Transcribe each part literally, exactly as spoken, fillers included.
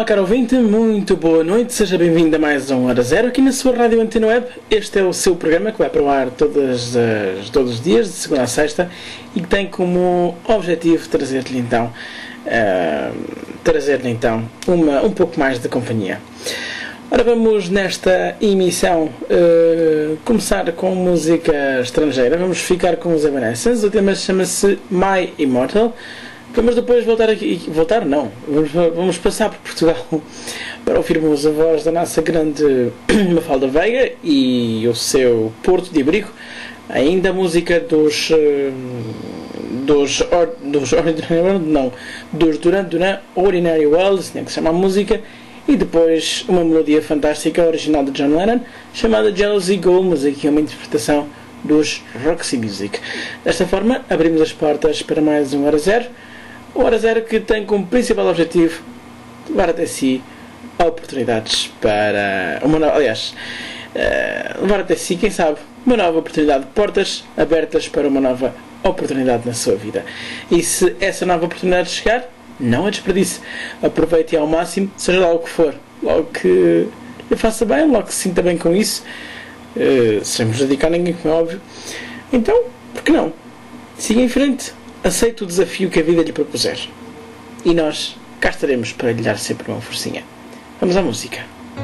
Olá, caro ouvinte, muito boa noite, seja bem-vindo a mais um Hora Zero aqui na sua Rádio Antena Web. Este é o seu programa que vai para o ar todas as, todos os dias, de segunda a sexta, e que tem como objetivo trazer-lhe então, uh, trazer-lhe então uma, um pouco mais de companhia. Ora, vamos nesta emissão uh, começar com música estrangeira. Vamos ficar com os Evanescence. O tema chama-se My Immortal. Vamos depois voltar aqui, voltar não, vamos, vamos passar por Portugal para ouvirmos a voz da nossa grande Mafalda Veiga e o seu Porto de Abrigo, ainda a música dos dos, dos Ordinary não, dos Duran Duran Ordinary World, que se chama a música, e depois uma melodia fantástica original de John Lennon chamada Jealousy Gold, mas aqui é uma interpretação dos Roxy Music. Desta forma abrimos as portas para mais um Hora Zero. O Hora Zero que tem como principal objetivo levar até si oportunidades para uma nova, aliás, uh, levar até si, quem sabe, uma nova oportunidade, portas abertas para uma nova oportunidade na sua vida. E se essa nova oportunidade chegar, não a desperdice. Aproveite ao máximo, seja lá o que for, logo que lhe faça bem, logo que se sinta bem com isso, uh, sem prejudicar ninguém, como é óbvio. Então, por que não? Siga em frente. Aceite o desafio que a vida lhe propuser. E nós cá estaremos para lhe dar sempre uma forcinha. Vamos à música.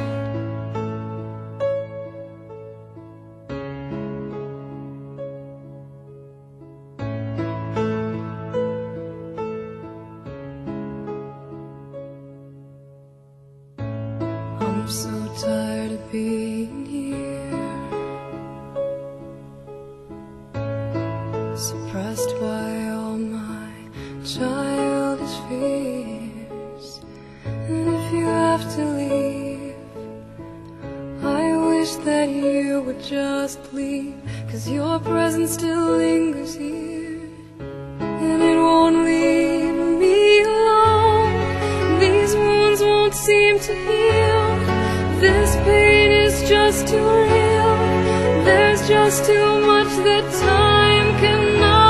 I'm so tired of being here, suppressed by childish fears. And if you have to leave, I wish that you would just leave, 'cause your presence still lingers here, and it won't leave me alone. These wounds won't seem to heal. This pain is just too real. There's just too much that time cannot.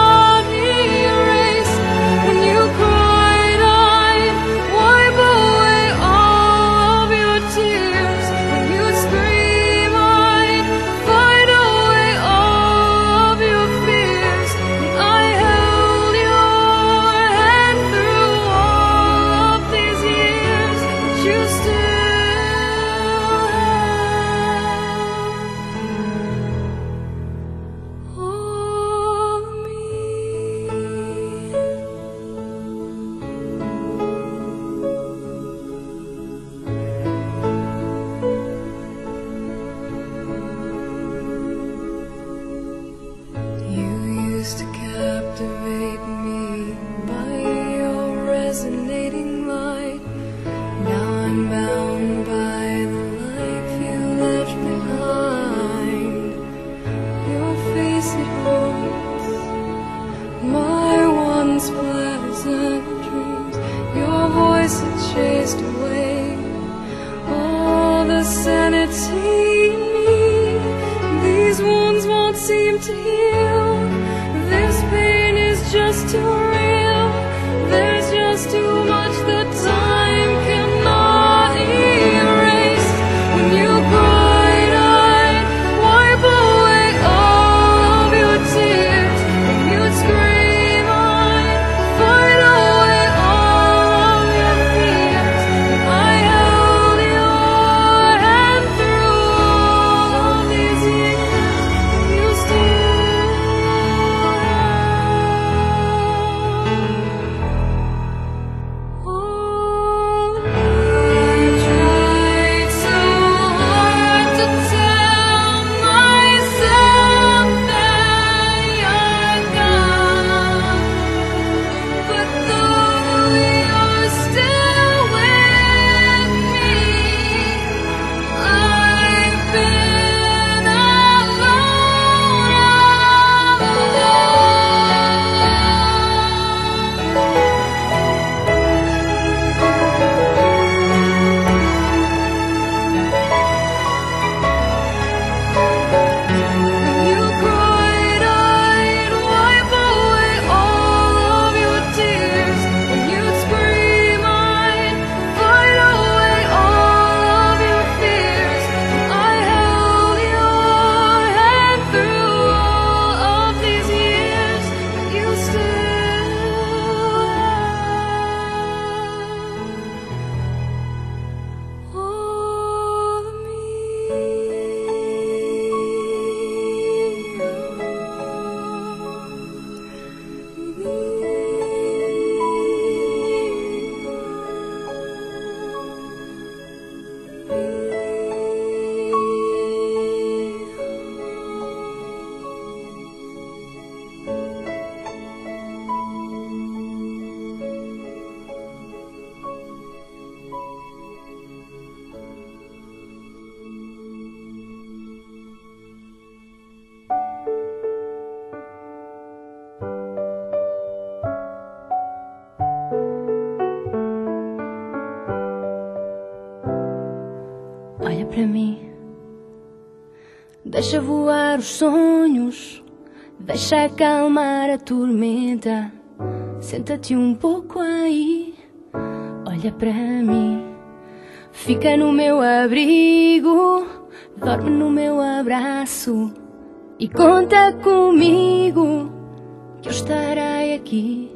para mim, deixa voar os sonhos, deixa acalmar a tormenta. Senta-te um pouco aí, olha para mim, fica no meu abrigo, dorme no meu abraço e conta comigo que eu estarei aqui.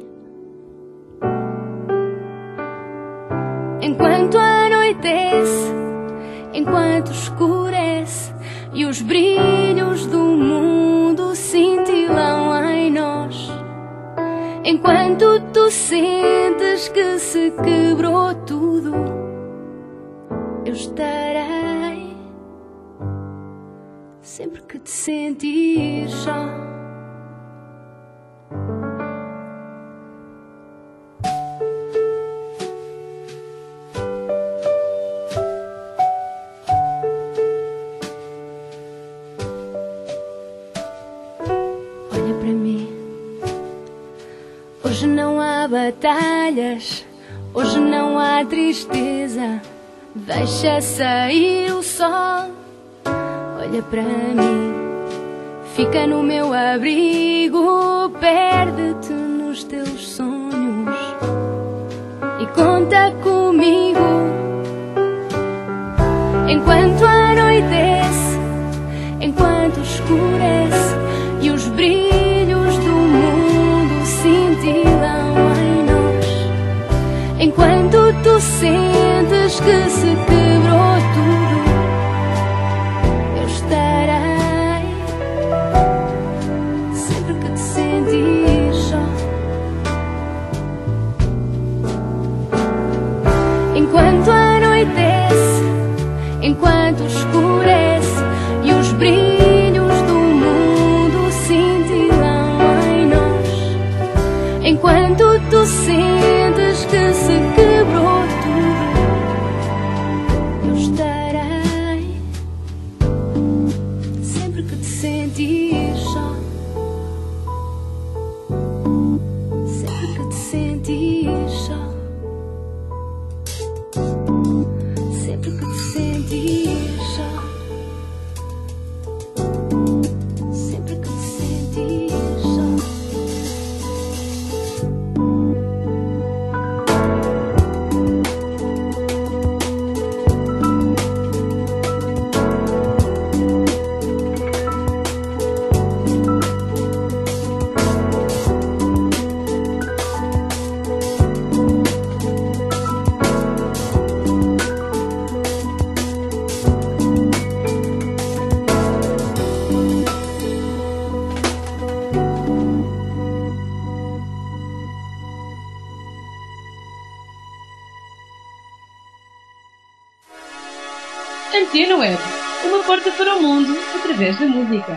Enquanto anoitece, enquanto escurece e os brilhos do mundo cintilam em nós, enquanto tu sentes que se quebrou tudo, eu estarei sempre que te sentir só. Hoje não há batalhas, hoje não há tristeza. Deixa sair o sol, olha para mim, fica no meu abrigo, perde-te nos teus sonhos e conta comigo. Enquanto anoitece, enquanto escurece e os brilhos do mundo cintilam em nós, enquanto tu sentes que se quebrou tudo, eu estarei sempre que te sentir só. Enquanto anoitece, enquanto escurece e os brilhos do mundo cintilam em nós, enquanto tu sentes que se quebrou tudo, eu estarei sempre que te sentir só. Sempre que te sentir só. Sempre que te sentir só. Sempre que te sentir só. Antena Web, uma porta para o mundo através da música.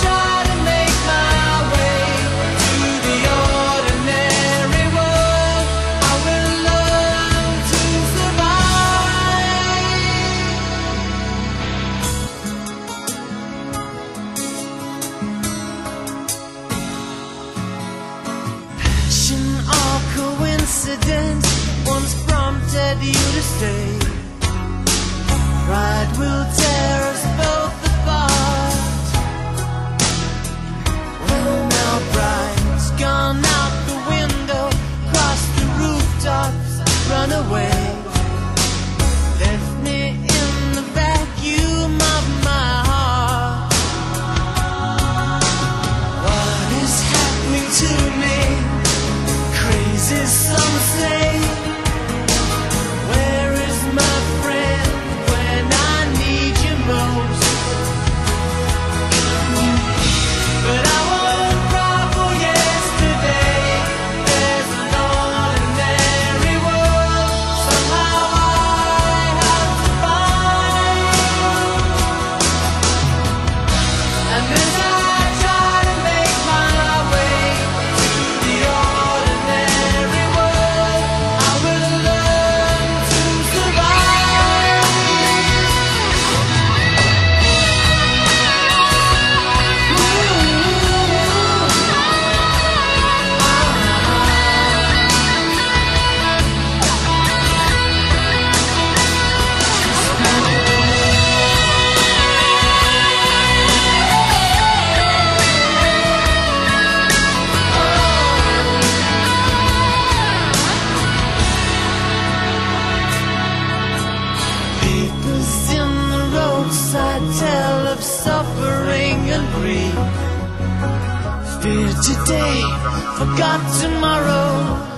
Try to make my way to the ordinary world. will tear us both apart. Well, now bride's gone out the window, cross the rooftops, run away. Left me in the vacuum of my heart. What is happening to me? Crazy, some say. Where is my friend when I need you most? But I won't cry for yesterday. There's an ordinary world somehow I have to find. And as I try to make my way to the ordinary world, I will learn to survive. Papers in the roadside tell of suffering and grief. Fear today, forgot tomorrow.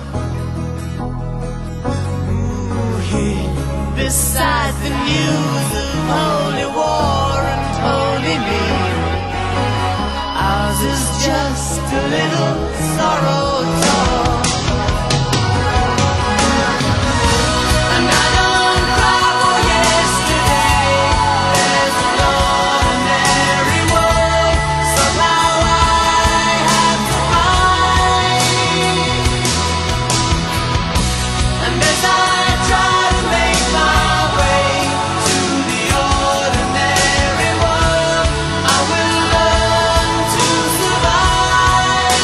Ooh, here beside the news of holy war and holy me, ours is just a little sorrow talk. And I don't cry for yesterday. There's an ordinary world somehow I have to find. And as I try to make my way to the ordinary world, I will learn to survive.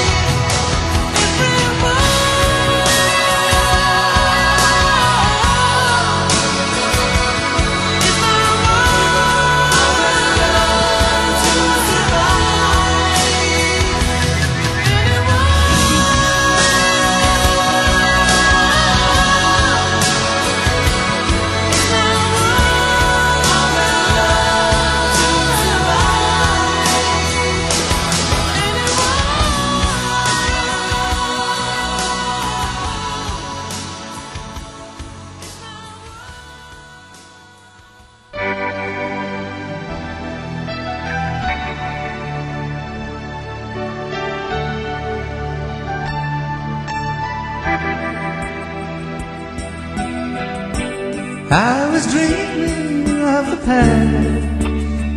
I was dreaming of the past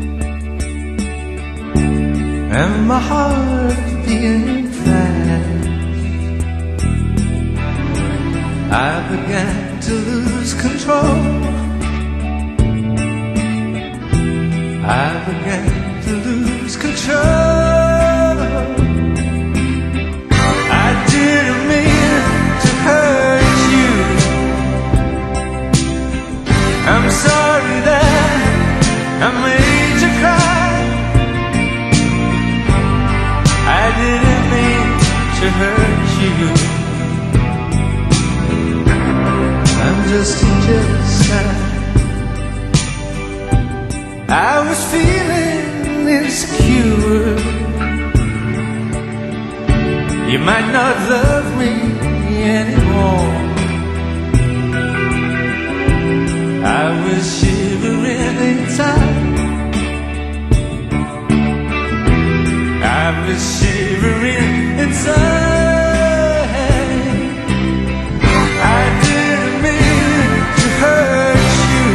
and my heart beating fast. I began to lose control. I began to lose control. I didn't mean to hurt you. I'm sorry that I made you cry. I didn't mean to hurt you. I'm just a jealous guy. I was feeling insecure. You might not love me anymore. I was shivering inside. I was shivering inside. I didn't mean to hurt you.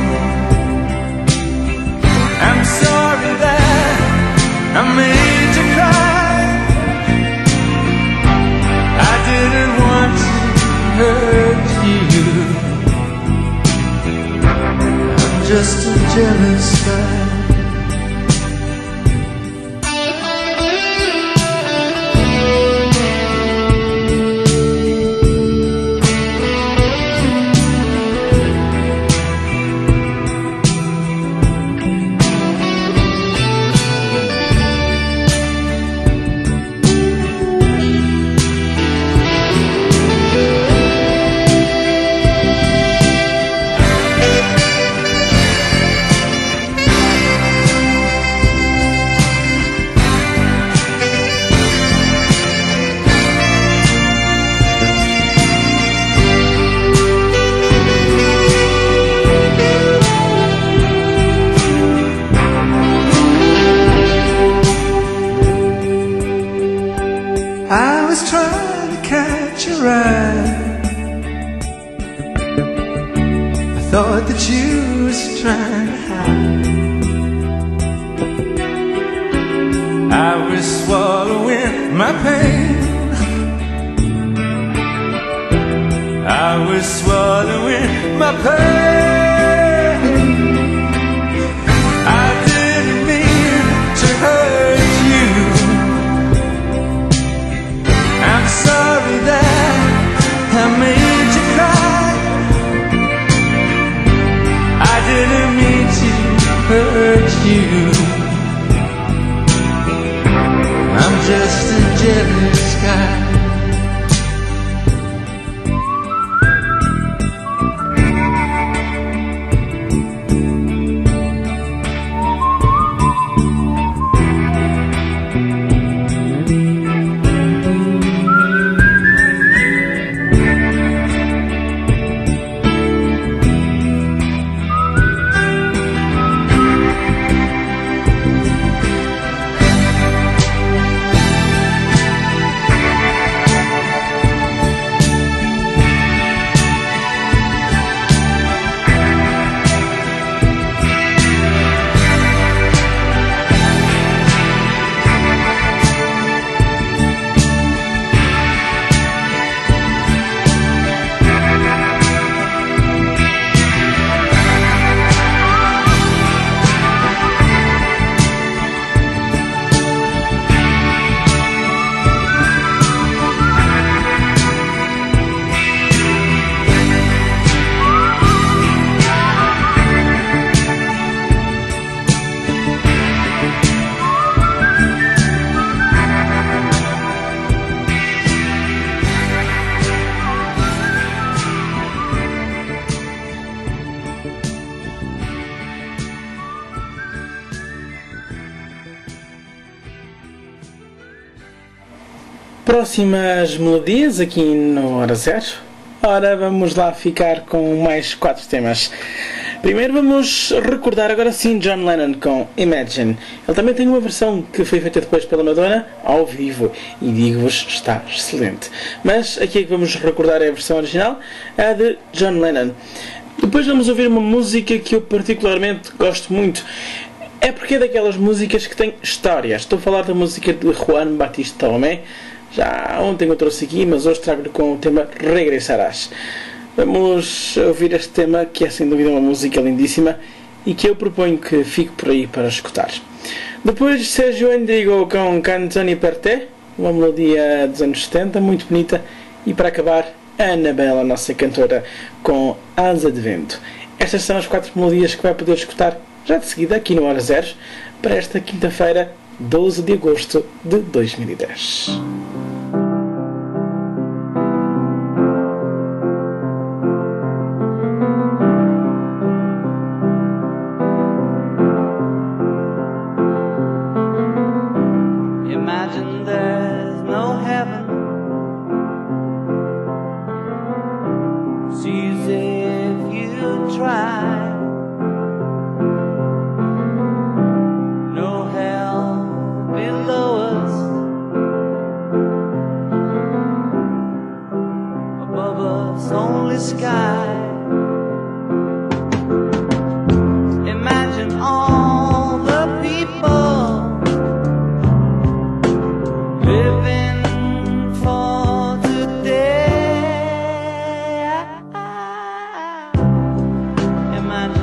I'm sorry that I made you cry. I didn't want to hurt you. Just a jealous guy. that you was trying to hide. I was swallowing my pain. I was swallowing my pain. I didn't mean to hurt you. I'm sorry that I made you cry. I didn't mean to hurt you. I'm just a jealous guy. Próximas melodias aqui no Hora Zero. Ora, vamos lá ficar com mais quatro temas. Primeiro vamos recordar agora sim John Lennon com Imagine. Ele também tem uma versão que foi feita depois pela Madonna ao vivo e digo-vos, está excelente. Mas aqui é que vamos recordar a versão original, a de John Lennon. Depois vamos ouvir uma música que eu particularmente gosto muito. É porque é daquelas músicas que têm história. Estou a falar da música de Juan Batista Tomé. Já ontem eu trouxe aqui, mas hoje trago-lhe com o tema Regressarás. Vamos ouvir este tema, que é sem dúvida uma música lindíssima e que eu proponho que fique por aí para escutar. Depois Sérgio Endrigo com Canzoni per te, uma melodia dos anos setenta, muito bonita. E para acabar, a Anabela, a nossa cantora, com Asa de Vento. Estas são as quatro melodias que vai poder escutar já de seguida aqui no Hora Zero para esta quinta-feira, doze de agosto de dois mil e dez. Imagine there's no heaven. Sees if you try. No hell below us. Above us only sky. Imagine all the people living for today. Imagine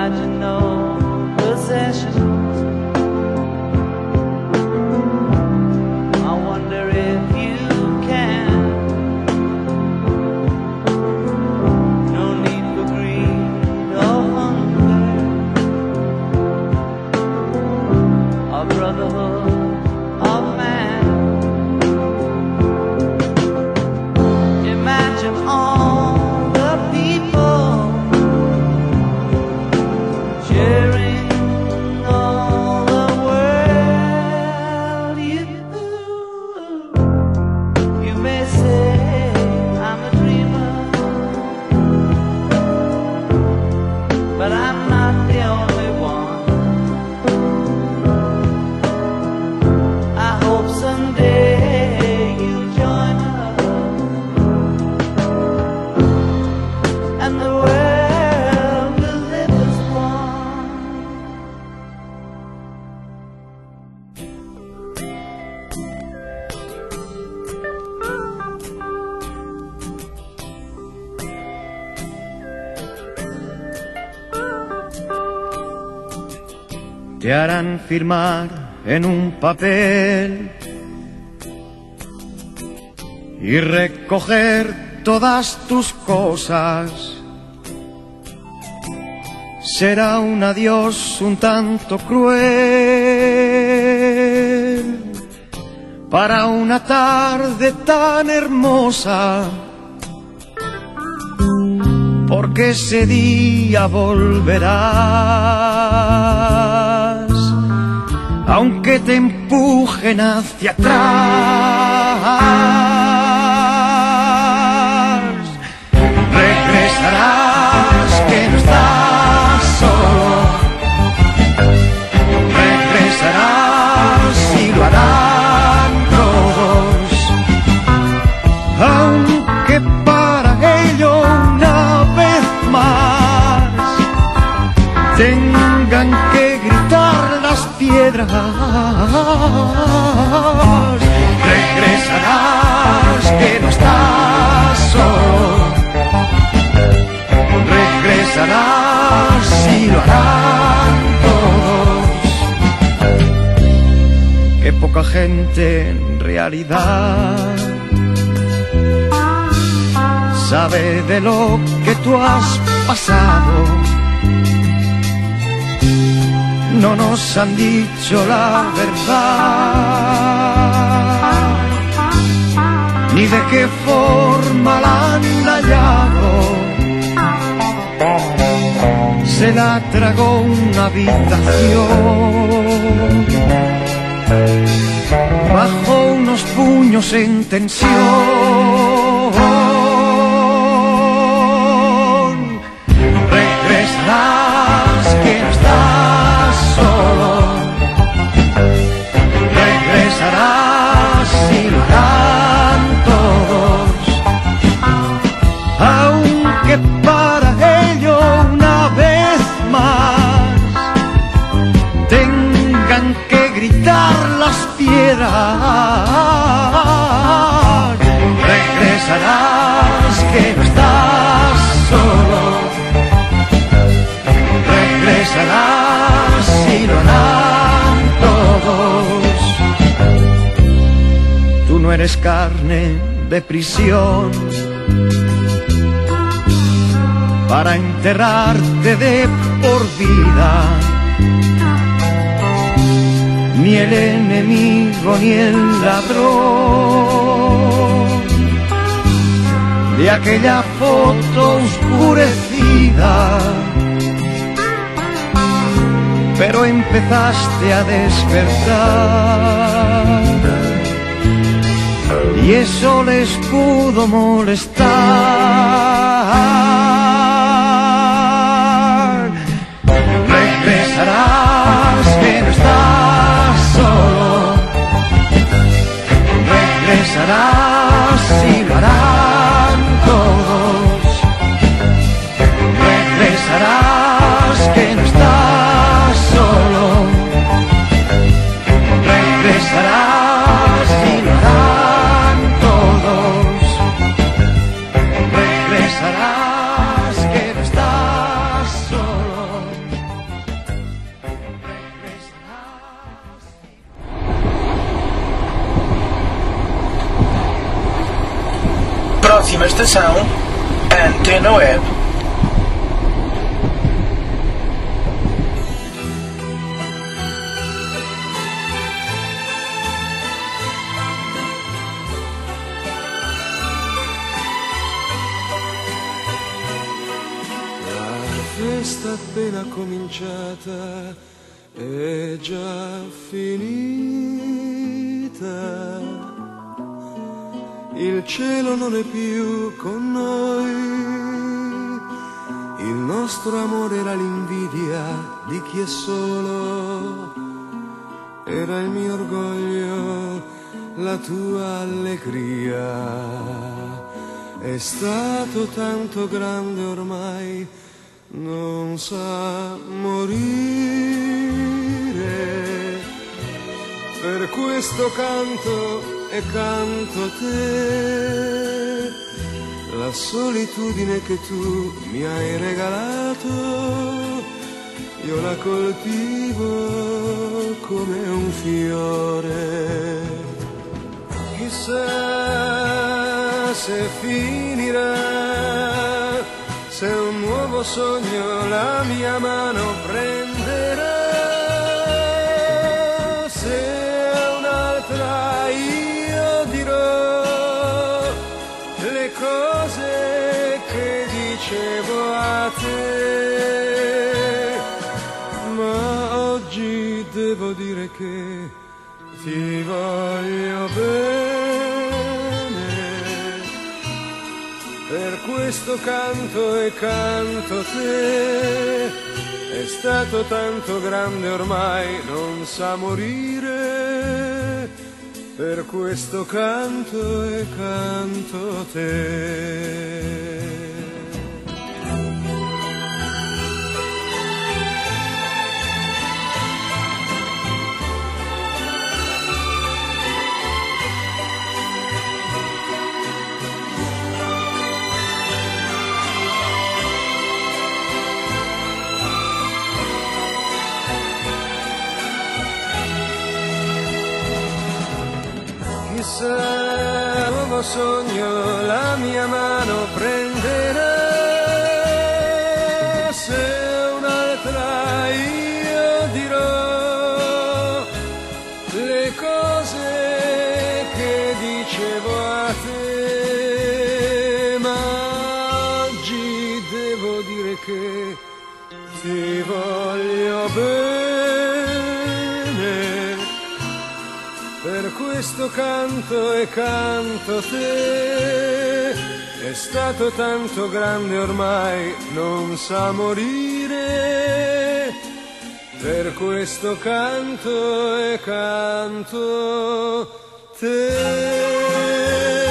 imagine no possession. I wonder if you can. No need for greed or hunger, or brotherhood of man. Imagine all the people sharing all the world. You, you may say I'm a dreamer, but I'm not the only one. I hope someday you'll join us, and the world will live as one. Te harán firmar en un papel y recoger todas tus cosas. Será un adiós un tanto cruel para una tarde tan hermosa, porque ese día volverás, aunque te empujen hacia atrás. Regresarás, que no estás solo. Regresarás y lo harán todos, aunque para ello una vez más tengan que gritar las piedras. Regresarás, que no estás solo. Regresarás y lo harán todos. Qué poca gente en realidad sabe de lo que tú has pasado. No nos han dicho la verdad, ni de qué forma la han hallado. Se la tragó una habitación bajo unos puños en tensión. Regresarás, que no estás solo. Regresarás y lo harán todos, aunque para ello una vez más tengan que gritar las piedras. Regresarás, que no estás solo. Regresarás y lo harán todos. Tú no eres carne de prisión para enterrarte de por vida, ni el enemigo ni el ladrón de aquella foto oscurecida. Pero empezaste a despertar y eso les pudo molestar. Regresarás, que no estás solo. Regresarás y lo harán todos. Regresarás, que no estás solo. Regresarás y lo harán todos. Regresarás. estação Antena Web. La festa appena cominciata è già finita. Il cielo non è più con noi, il nostro amore era l'invidia di chi è solo, era il mio orgoglio, la tua allegria, è stato tanto grande ormai, non sa morire, per questo canto e canto a te, la solitudine che tu mi hai regalato, io la coltivo come un fiore. Chissà se finirà, se un nuovo sogno la mia mano prenderà, se un'altra io dirò le cose che dicevo a te, ma oggi devo dire che ti voglio bene, per questo canto e canto a te, è stato tanto grande ormai, non sa morire, per questo canto e canto a te. Chissà, nuovo sogno la mia mano prenderà, se un'altra io dirò le cose che dicevo a te, ma oggi devo dire che ti voglio bene, per questo canto e canto a te, è stato tanto grande ormai, non sa morire, per questo canto e canto a te.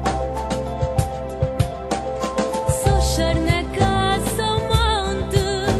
So sharnaka so mountain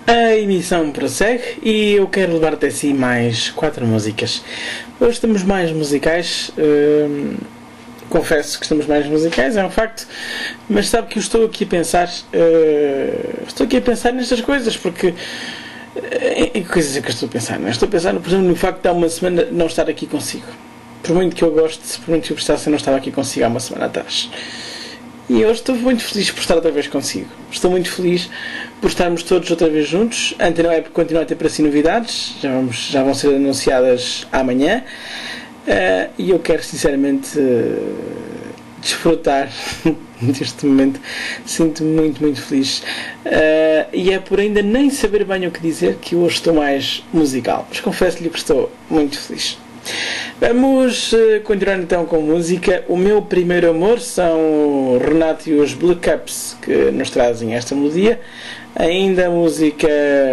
A emissão prossegue e eu quero levar até si mais quatro músicas. Hoje estamos mais musicais, hum, confesso que estamos mais musicais, é um facto, mas sabe que eu estou aqui a pensar, uh, estou aqui a pensar nestas coisas, porque em, em coisas é que eu estou a pensar, não é? Estou a pensar, por exemplo, no facto de há uma semana não estar aqui consigo. Por muito que eu goste, por muito que eu gostasse, eu não estava aqui consigo há uma semana atrás. E hoje estou muito feliz por estar outra vez consigo. Estou muito feliz por estarmos todos outra vez juntos. A Antena Web continua a ter para si novidades. Já, vamos, já vão ser anunciadas amanhã. Uh, e eu quero sinceramente uh, desfrutar deste momento. Sinto-me muito, muito feliz. Uh, e é por ainda nem saber bem o que dizer que hoje estou mais musical. Mas confesso-lhe que estou muito feliz. Vamos uh, continuar então com música. O meu primeiro amor são o Renato e os Blue Caps que nos trazem esta melodia. Ainda a música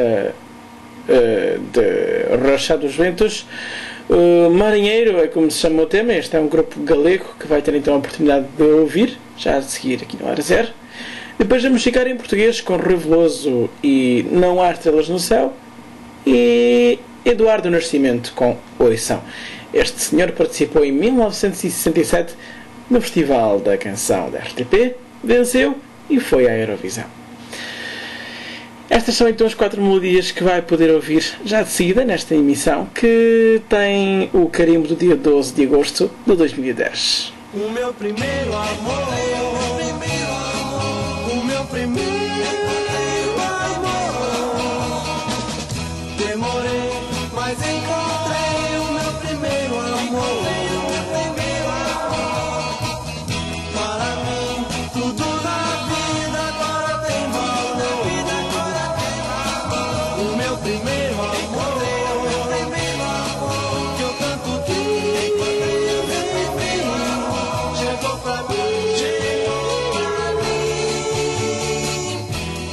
uh, de Rocha dos Ventos. O Marinheiro é como se chama o tema. Este é um grupo galego que vai ter então a oportunidade de ouvir já a seguir aqui no Hora Zero. Depois vamos ficar em português com Rui Veloso e Não Há Estrelas no Céu. E Eduardo Nascimento com Oição. Este senhor participou em mil novecentos e sessenta e sete no Festival da Canção da R T P, venceu e foi à Eurovisão. Estas são então as quatro melodias que vai poder ouvir já de seguida nesta emissão, que tem o carimbo do dia doze de agosto de dois mil e dez. O meu primeiro amor, o meu primeiro amor, demorei, mas encontrei o meu primeiro amor. Para mim, tudo na vida agora tem valor. O meu primeiro amor, que eu tanto quis, chegou pra mim, chegou pra mim.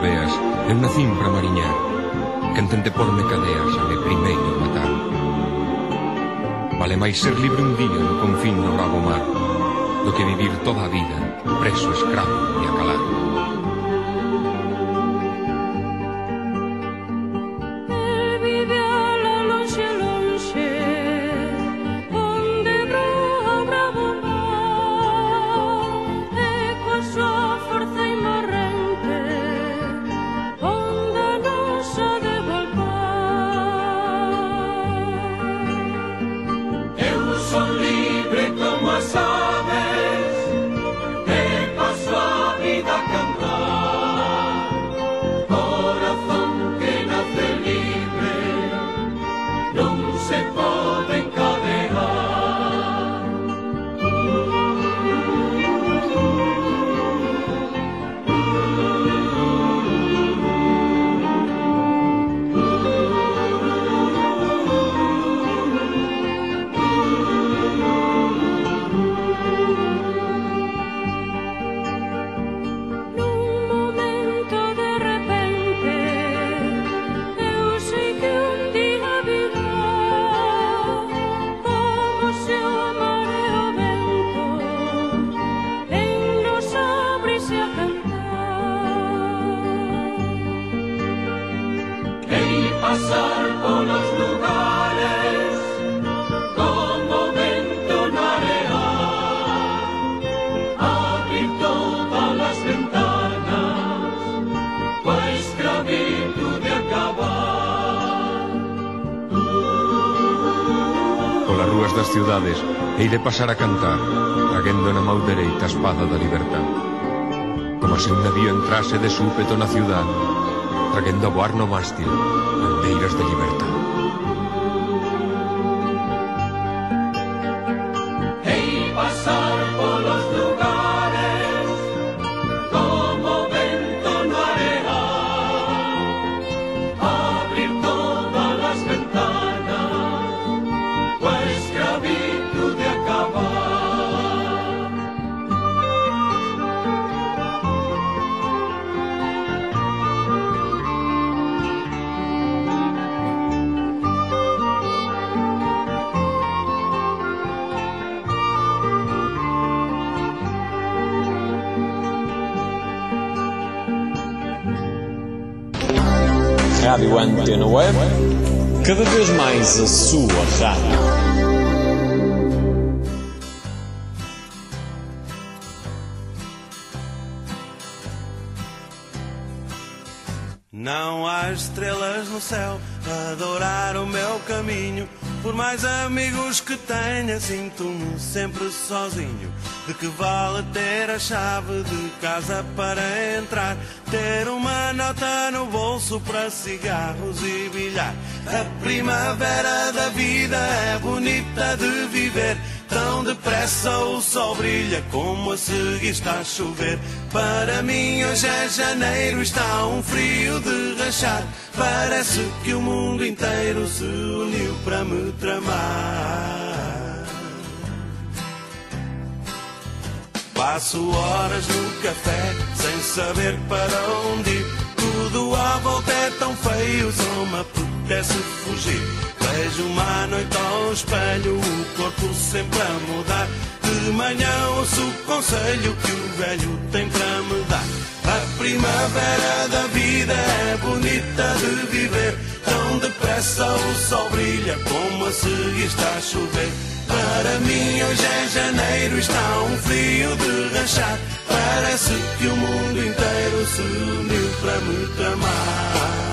veas, eu nacín para mariñar. Quen tente porme cadea xa me primeiro matar. Vale máis ser libre un día no confín do bravo mar do que vivir toda a vida preso, escravo e a calar. Das ciudades hei de pasar a cantar, traguendo na mau dereita a espada da libertad, como se un navío entrase de súpeto na ciudad, traguendo a voar no mástil bandeiras de libertad. Hei pasar polos lugares como vento no areal, abrir todas las ventanas, pues de acabar. Rádio Antena Web, cada vez mais a sua rádio. Não há estrelas no céu a adorar o meu caminho. Por mais amigos que tenha, sinto-me sempre sozinho. De que vale ter a chave de casa para entrar, ter uma nota no bolso para cigarros e bilhar? A primavera da vida é bonita de viver. Tão depressa o sol brilha como a seguir está a chover. Para mim hoje é janeiro, está um frio de rachar. Parece que o mundo inteiro se uniu para me tramar. Passo horas no café sem saber para onde ir. Tudo à volta é tão feio, só me apetece fugir. Vejo uma noite ao espelho, o corpo sempre a mudar. De manhã ouço o conselho que o velho tem para me dar. A primavera da vida é bonita de viver. Tão depressa o sol brilha como a seguir está a chover. Para mim hoje é janeiro, está um frio de rachar. Parece que o mundo inteiro se uniu para me tramar.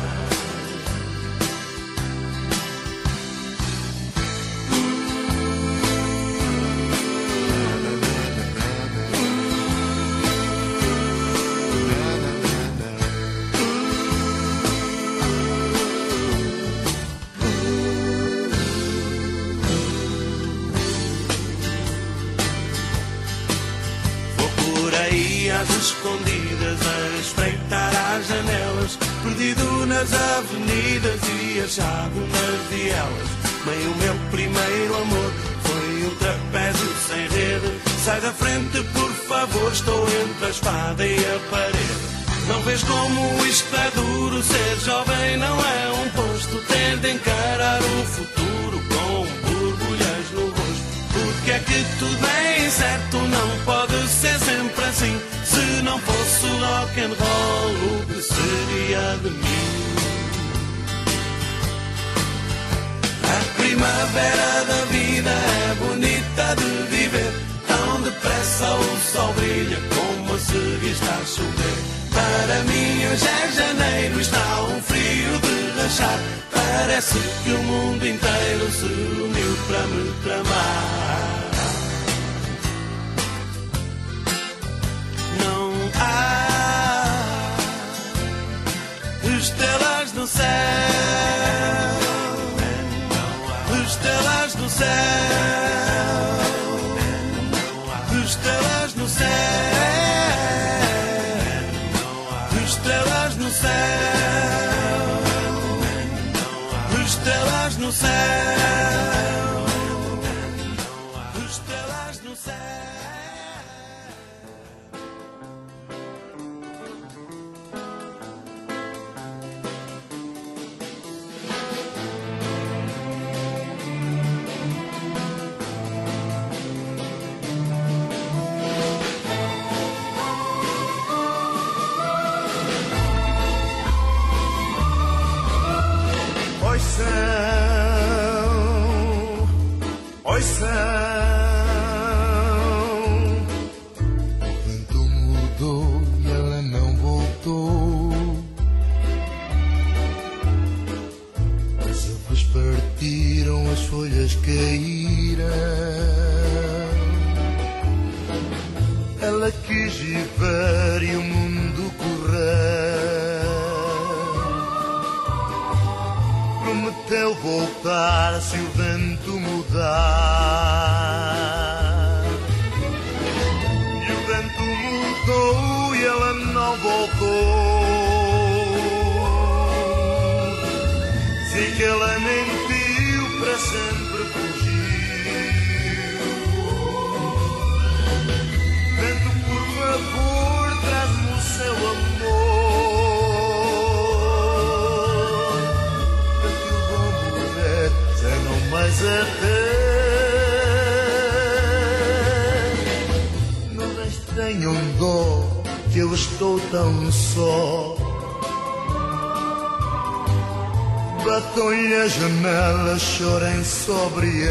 Às escondidas a espreitar as janelas, perdido nas avenidas e achado nas vielas. Bem, o meu primeiro amor foi um trapézio sem rede. Sai da frente, por favor, estou entre a espada e a parede. Não vês como isto é duro, ser jovem não é um posto. Ter de encarar o futuro com borbulhas no rosto. Porque é que tudo é incerto, não pode ser sempre assim. Se não fosse o rock and roll, o que seria de mim? A primavera da vida é bonita de viver. Tão depressa o sol brilha como a seguir está a chover. Para mim hoje é janeiro, está um frio de rachar. Parece que o mundo inteiro se uniu para me tramar. Não há estrelas no céu, estrelas no céu, estrelas no céu, estrelas no céu, estrelas no céu, estrelas no céu. Oi céu, oi céu, o vento mudou e ela não voltou. As árvores partiram, as folhas caíram. Ela quis viver e o mundo correr. Prometeu voltar se o vento mudar. E o vento mudou e ela não voltou. Sei que ela mentiu, para sempre fugiu. Vento, por favor, traz-me o seu amor. Mas até nuvens tenham dó, que eu estou tão só. Batam-lhe a janela, chorem sobre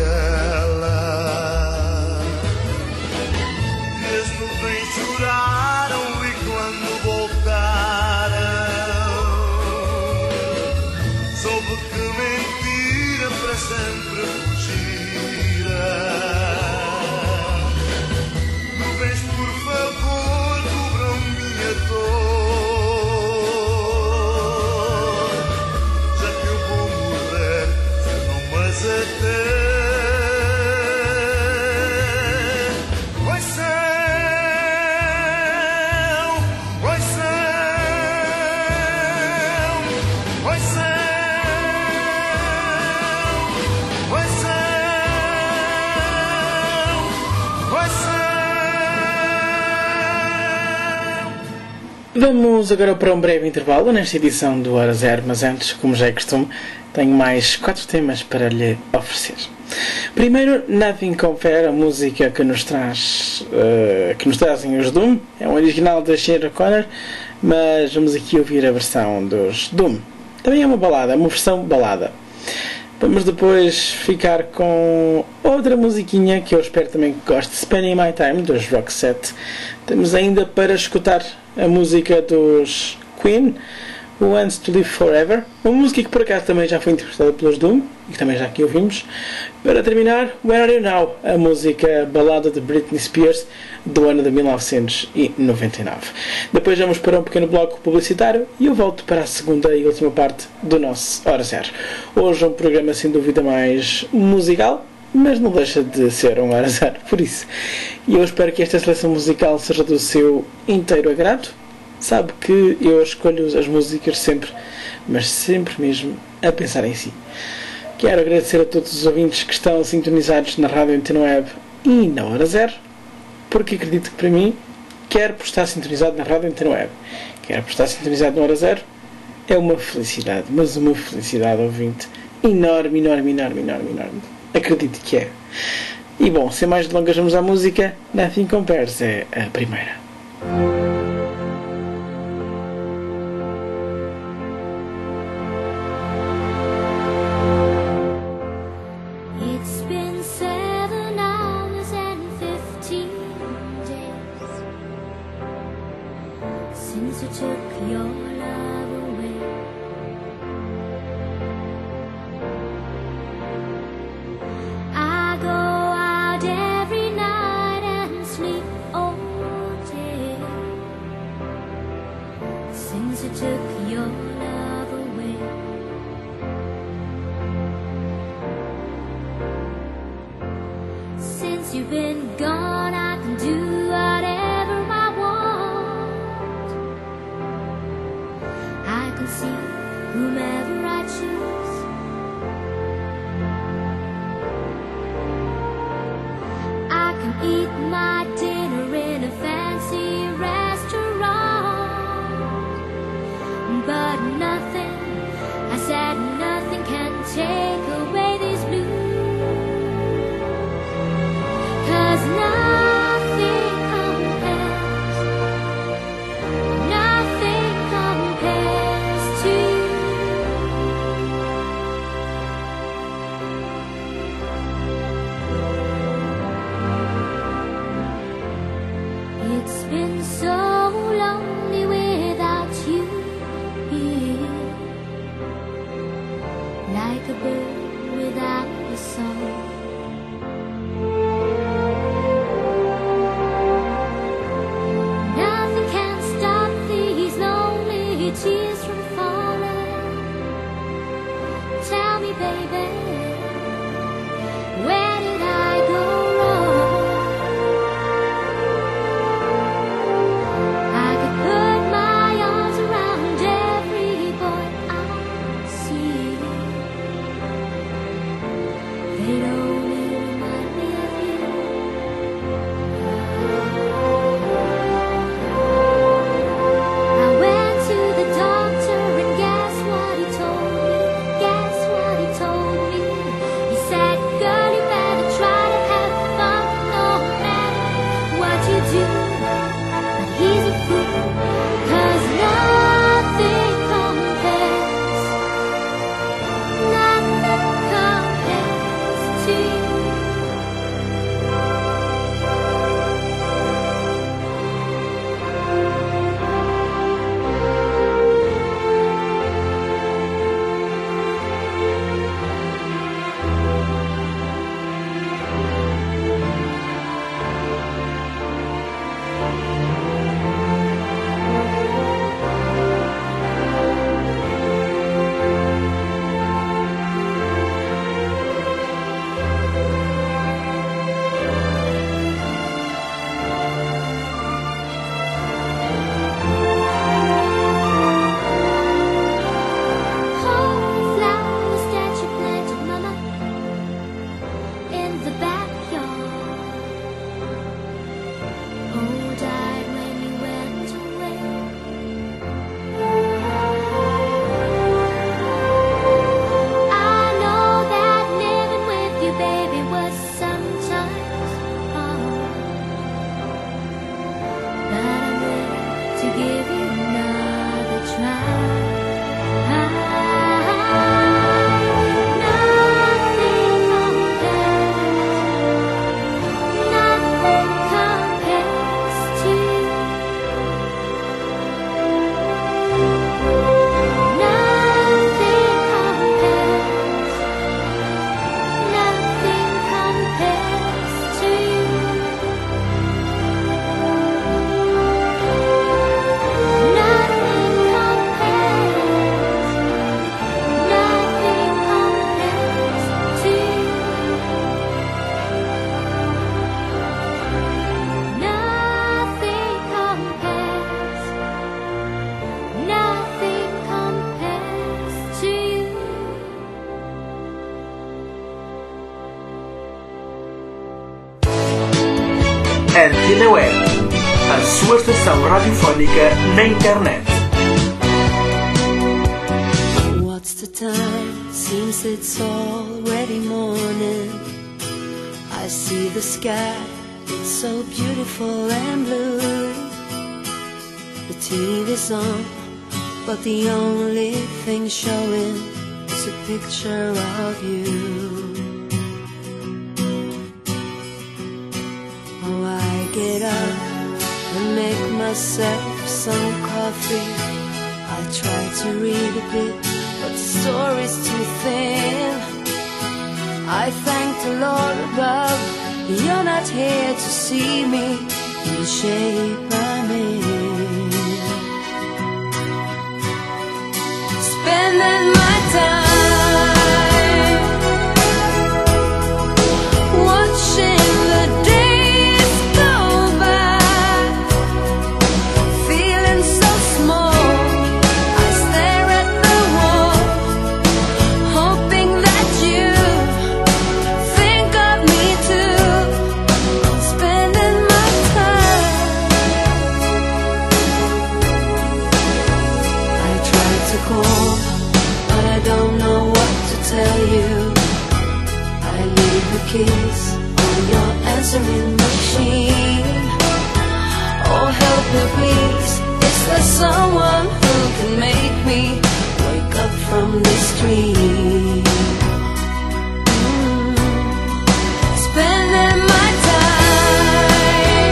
ela. E as nuvens choraram e quando voltaram soube que mentira para sempre fugira. Nuvens, por favor, cubram minha dor. Já que eu vou morrer, já não mais até. Oi céu, oi céu, oi céu. Vamos agora para um breve intervalo nesta edição do Hora Zero, mas antes, como já é costume, tenho mais quatro temas para lhe oferecer. Primeiro, Nothing Compare, a música que nos traz, uh, que nos trazem os Doom. É um original da Sinéad O'Connor, mas vamos aqui ouvir a versão dos Doom. Também é uma balada, é uma versão balada. Vamos depois ficar com outra musiquinha que eu espero também que goste, Spending My Time, dos Roxette. Temos ainda para escutar a música dos Queen, Who Wants to Live Forever, uma música que por acaso também já foi interpretada pelos Doom e que também já aqui ouvimos. Para terminar, Where Are You Now, a música balada de Britney Spears do ano de mil novecentos e noventa e nove. Depois vamos para um pequeno bloco publicitário e eu volto para a segunda e última parte do nosso Hora Zero. Hoje é um programa sem dúvida mais musical, mas não deixa de ser um Hora Zero, por isso. E eu espero que esta seleção musical seja do seu inteiro agrado. Sabe que eu escolho as músicas sempre, mas sempre mesmo a pensar em si. Quero agradecer a todos os ouvintes que estão sintonizados na Rádio Antena Web e na Hora Zero, porque acredito que para mim, quer por estar sintonizado na Rádio Antena Web, Obrigado por estar sintonizado no Hora Zero. É uma felicidade, mas uma felicidade, ouvinte, enorme, enorme, enorme, enorme, enorme. Acredite que é. E bom, sem mais delongas, vamos à música. Nothing Compares é a primeira. It's been seven hours and fifteen days since you took your love away. I go out every night and sleep all day since you took your love away. Since you've been gone, I can do whatever I want. I can see whomever I choose. I can eat my dinner in a fancy restaurant, but nothing, I said nothing can take away these blues. 'Cause nothing compares, nothing compares to you. It's been so lonely without you here, like a bird without a song. Nothing can stop these lonely tears from falling. Tell me, baby, where did I go wrong? I could put my arms around every boy I see. They'd only remind me of you. I went to the doctor and guess what he told me? Guess what he told me? He said, girl, you better try to have fun no matter what you do. But he's a fool, 'cause nothing compares, nothing compares to you. All the flowers that you planted, mama, in the backyard, all died when you went away. I know that living with you, baby, was sometimes hard, but I'm willing to give you another try. Nothing compares, nothing compares to you. Nothing compares, nothing compares to you. Nothing Antena Web, a sua estação radiofónica na internet. seems it's already morning. I see the sky, it's so beautiful and blue. The T V's on, but the only thing showing is a picture of you. Oh, I get up and make myself some coffee. I try to read a bit, but the story's too thin. I thank the Lord above, you're not here to see me in the shape I'm in. Spending my time watching the days go by, feeling so small. I stare at the wall, hoping that you think of me too. Spending my time. I try to call, but I don't know what to tell you. I leave the keys on your answering machine. Oh, help me please, is there someone who can make me wake up from this dream? Mm. Spending my time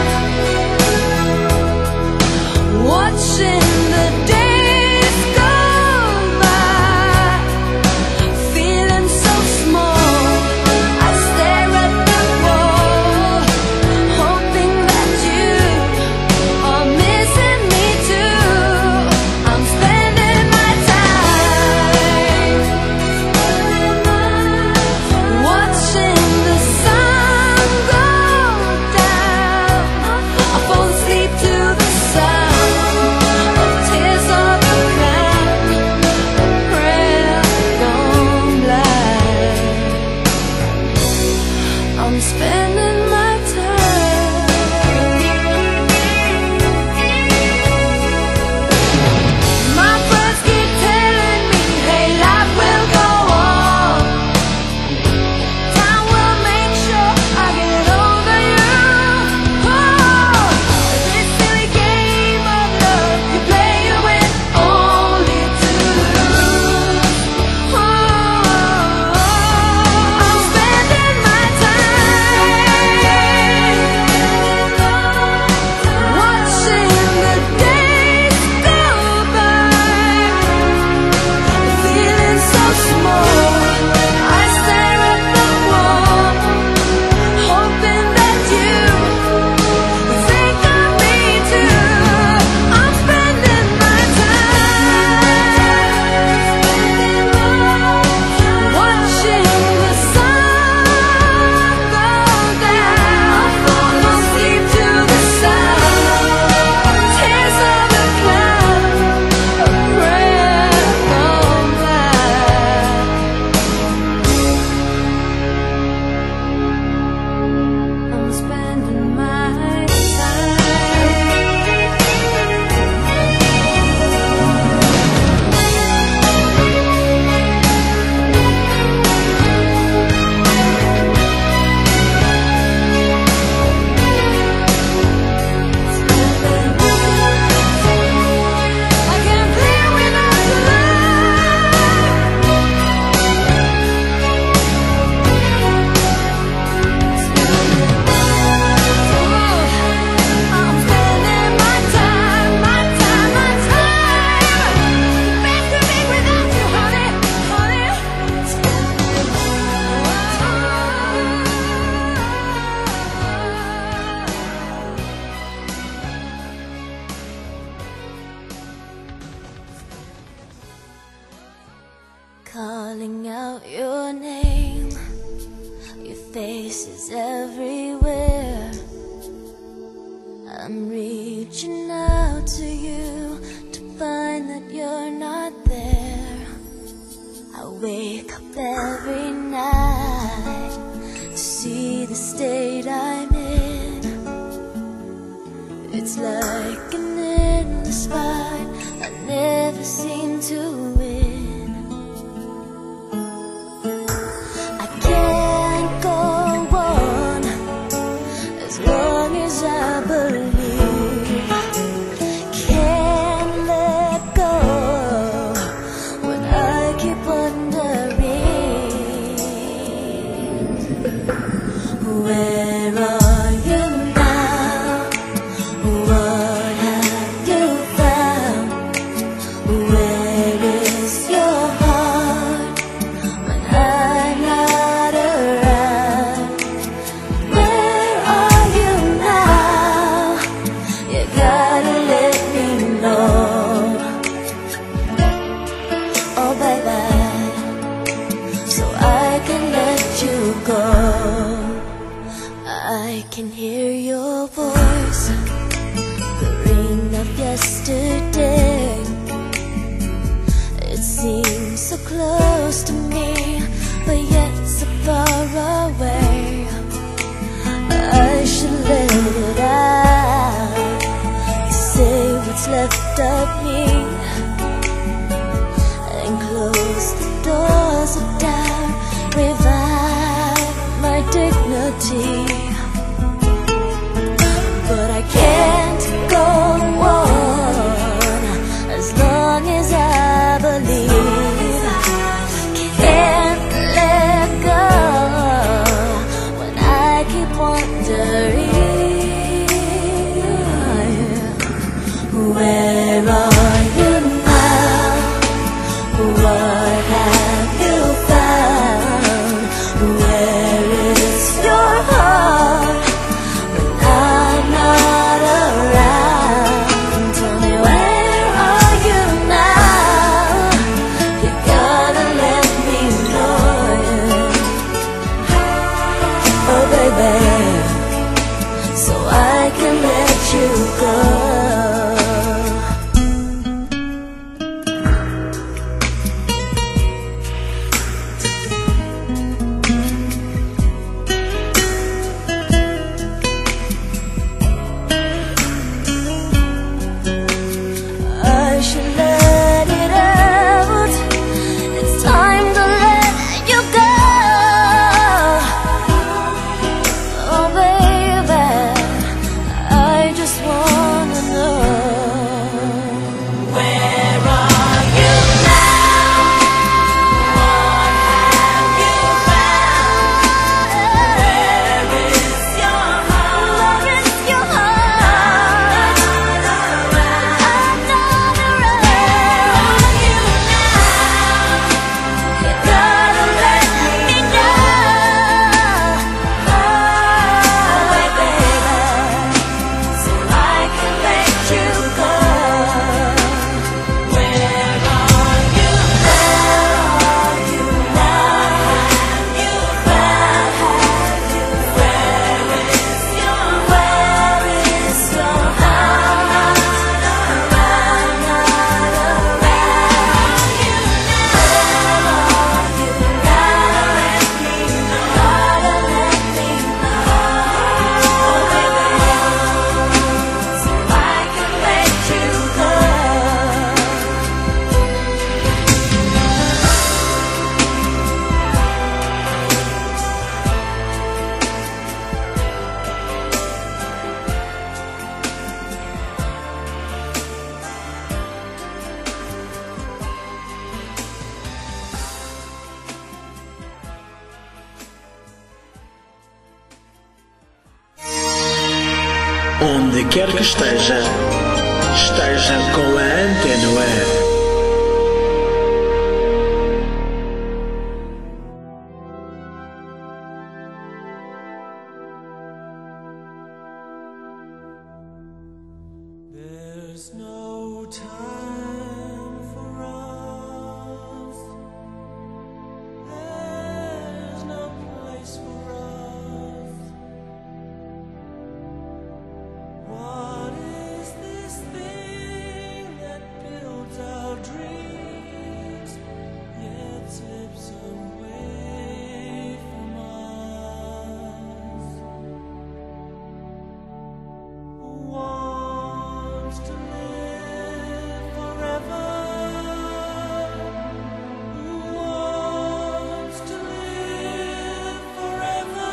watching the days go by, feeling so small. I stare at the wall, hoping that you are missing me too. I'm spending my time watching the sun go down. I fall asleep to the sound of tears of a clown, a prayer gone blind. I'm spending my time. My friends keep telling me, hey, life will go on. Time will make sure I get over you. Oh, this silly game of love you play, you win only to lose. Oh, I'm spending my time watching the days go by, feeling so small. I stare at the wall, hoping that you think of me too. I'm spending my time watching the sun go down. I fall asleep to the sound of tears of a clown, a prayer gone blind. I'm spending my I can't live without your I'm spending my time, my time, my time. Best to be without you, honey, honey. Calling out your name, your face is everywhere. I'm reaching out to you to find that you're not there. I wake up every night to see the state I'm in. It's like an endless fight I never seem to win. go. I can hear your voice, the ring of yesterday. It seems so close to me, but yet so far away. I should let it out, say what's left of me, and close the doors of doubt, revive my dignity. But I can't go on as long as I believe. Can't let go when I keep wondering. Where are you now? What have you found? Where is your heart when I'm not around? Tell me, where are you now? You gotta let me know. Oh baby, so I can let you go. I should let it out. It's time to let you go. Oh baby, I just wanna know. Where are you now? What have you found? Where is your heart? Where is your heart? I'm not around you now. You gotta let me know. Oh baby, so I can let you go. Where are you now? You now have you found? Where is your where is your heart? Around, not around you now. You gotta let me know. Gotta let me know. Oh baby, so I can let you go. Onde quer que esteja, esteja com a Antena Web. There's no time for us. There's no place for us. What is this thing that builds our dreams, yet slips away from us? Who wants to live forever? Who wants to live forever?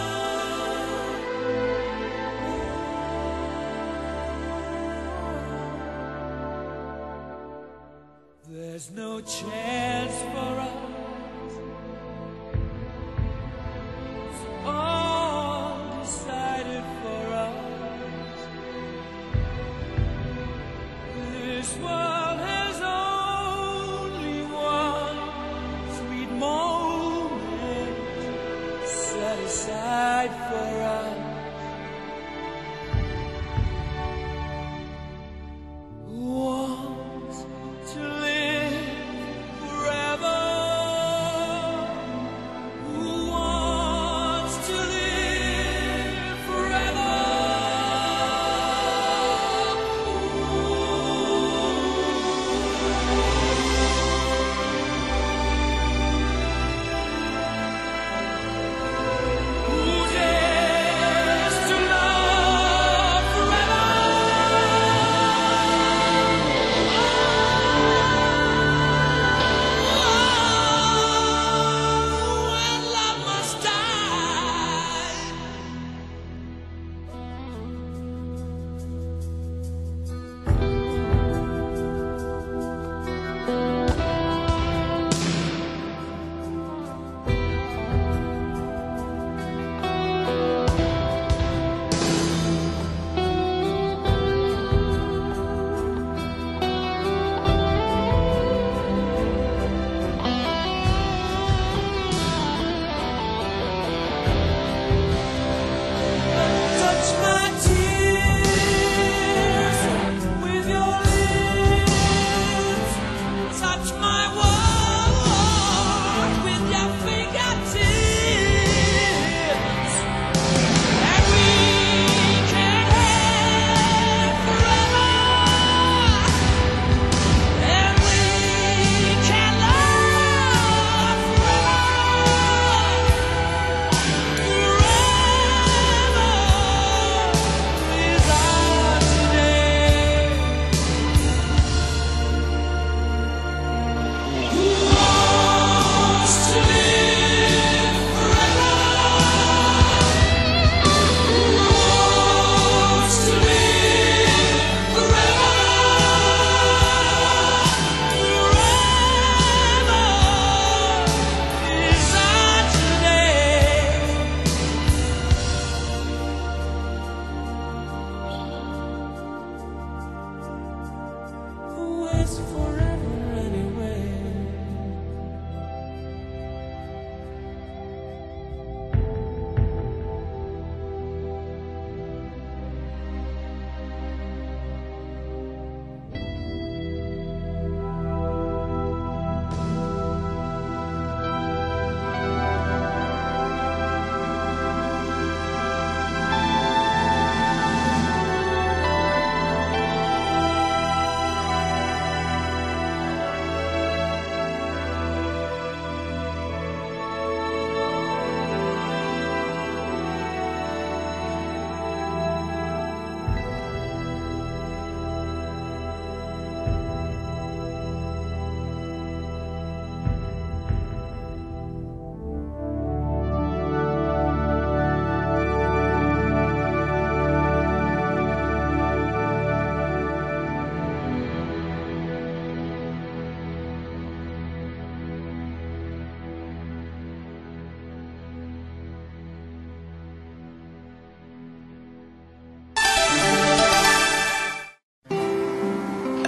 There's no chance for us. It's all decided for us. This world has only one sweet moment set aside for us. Who wants to live forever? Who wants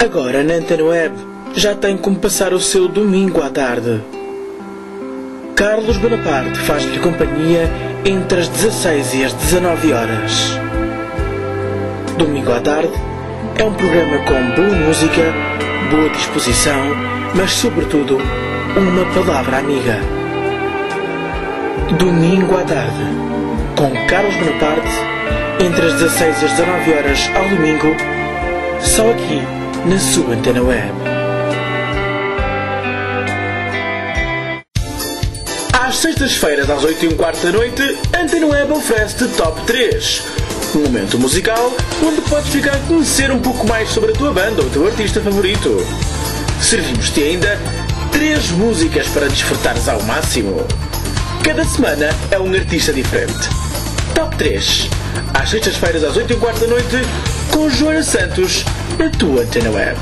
Agora na Antena Web já tem como passar o seu domingo à tarde. Carlos Bonaparte faz-lhe companhia entre as dezasseis e as dezanove horas. Domingo à tarde é um programa com boa música, boa disposição, mas sobretudo uma palavra amiga. Domingo à tarde, com Carlos Bonaparte, entre as dezasseis e as dezanove horas ao domingo, só aqui na sua Antena Web. Às sextas-feiras, às oito e um quarto da noite, a Antena Web oferece-te Top três. Um momento musical onde podes ficar a conhecer um pouco mais sobre a tua banda ou o teu artista favorito. Servimos-te ainda três músicas para desfrutares ao máximo. Cada semana é um artista diferente. Top três. Às sextas-feiras, às oito e um quarto da noite, com Joana Santos, na tua Antena Web.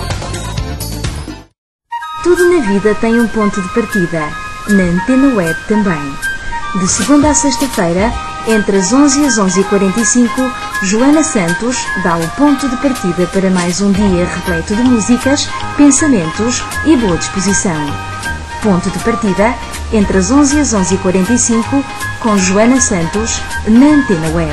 Tudo na vida tem um ponto de partida. Na Antena Web também. De segunda a sexta-feira, entre as onze e as onze e quarenta e cinco, Joana Santos dá o ponto de partida para mais um dia repleto de músicas, pensamentos e boa disposição. Ponto de partida, entre as onze e as onze e quarenta e cinco, com Joana Santos, na Antena Web.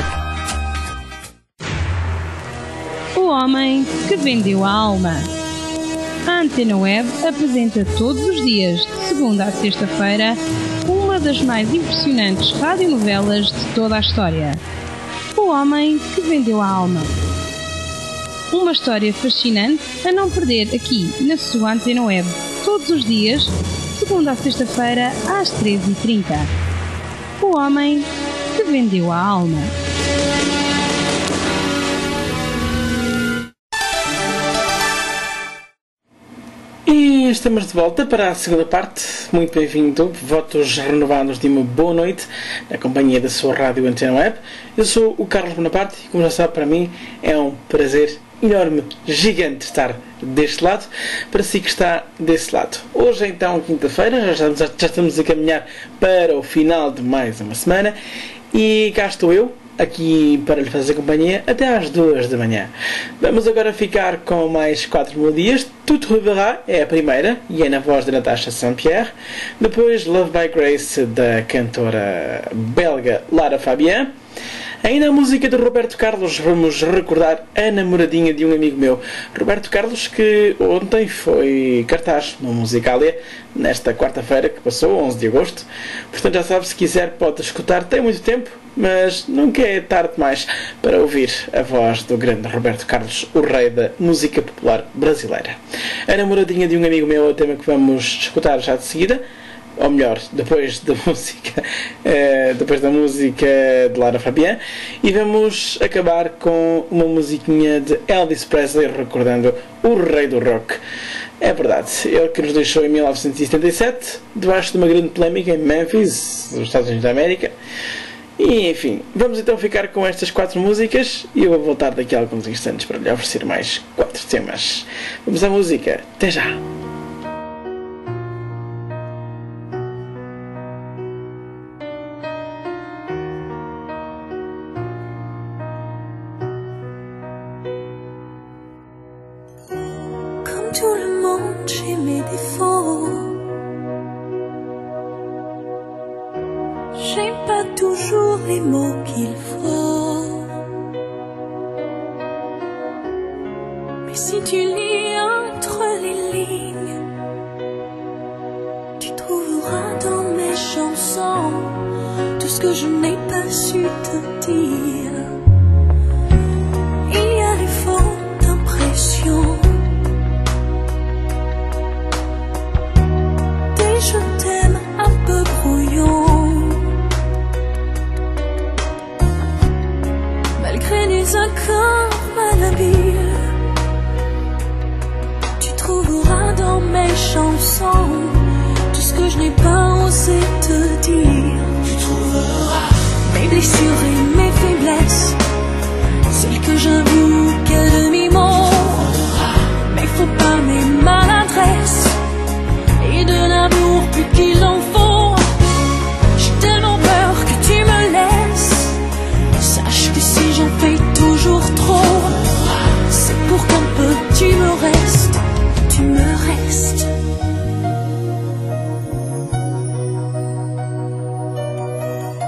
O homem que vendeu a alma. A Antena Web apresenta todos os dias, de segunda a sexta-feira, uma das mais impressionantes radionovelas de toda a história. O homem que vendeu a alma. Uma história fascinante a não perder aqui na sua Antena Web, todos os dias, de segunda a sexta-feira, às treze e trinta. O homem que vendeu a alma. E estamos de volta para a segunda parte. Muito bem-vindo. Votos renovados de uma boa noite na companhia da sua rádio Antena Web. Eu sou o Carlos Bonaparte e, como já sabe, para mim é um prazer enorme, gigante estar deste lado, para si que está desse lado. Hoje, então, quinta-feira, já estamos, já estamos a caminhar para o final de mais uma semana e cá estou eu, aqui para lhe fazer companhia até às duas da manhã. Vamos agora ficar com mais quatro melodias. Tout Reverra é a primeira e é na voz de Natasha Saint-Pierre. Depois Love by Grace, da cantora belga Lara Fabian. Ainda a música de Roberto Carlos, vamos recordar a namoradinha de um amigo meu, Roberto Carlos, que ontem foi cartaz no Musicalia, nesta quarta-feira que passou, onze de agosto. Portanto, já sabe, se quiser pode escutar, tem muito tempo, mas nunca é tarde demais para ouvir a voz do grande Roberto Carlos, o rei da música popular brasileira. A namoradinha de um amigo meu é o tema que vamos escutar já de seguida. Ou melhor, depois da música uh, depois da música de Lara Fabian, e vamos acabar com uma musiquinha de Elvis Presley, recordando o rei do rock. É verdade, ele que nos deixou em mil novecentos e setenta e sete, debaixo de uma grande polémica em Memphis, nos Estados Unidos da América. E enfim, vamos então ficar com estas quatro músicas e eu vou voltar daqui a alguns instantes para lhe oferecer mais quatro temas. Vamos à música, até já! Tout le monde, j'ai mes défauts. J'ai pas toujours les mots qu'il faut. Mais si tu lis entre les lignes, tu trouveras dans mes chansons tout ce que je n'ai pas su te dire. Il y a les fautes d'impression, je t'aime un peu brouillon, malgré des accords malhabiles. Tu trouveras dans mes chansons tout ce que je n'ai pas osé te dire. Tu trouveras mes blessures et mes faiblesses, celles que j'avoue qu'à demi-mot, mes faux pas, mes maladresses, et de l'amour plus qu'il en faut. J'ai tellement peur que tu me laisses. Sache que si j'en fais toujours trop, c'est pour qu'un peu tu me restes.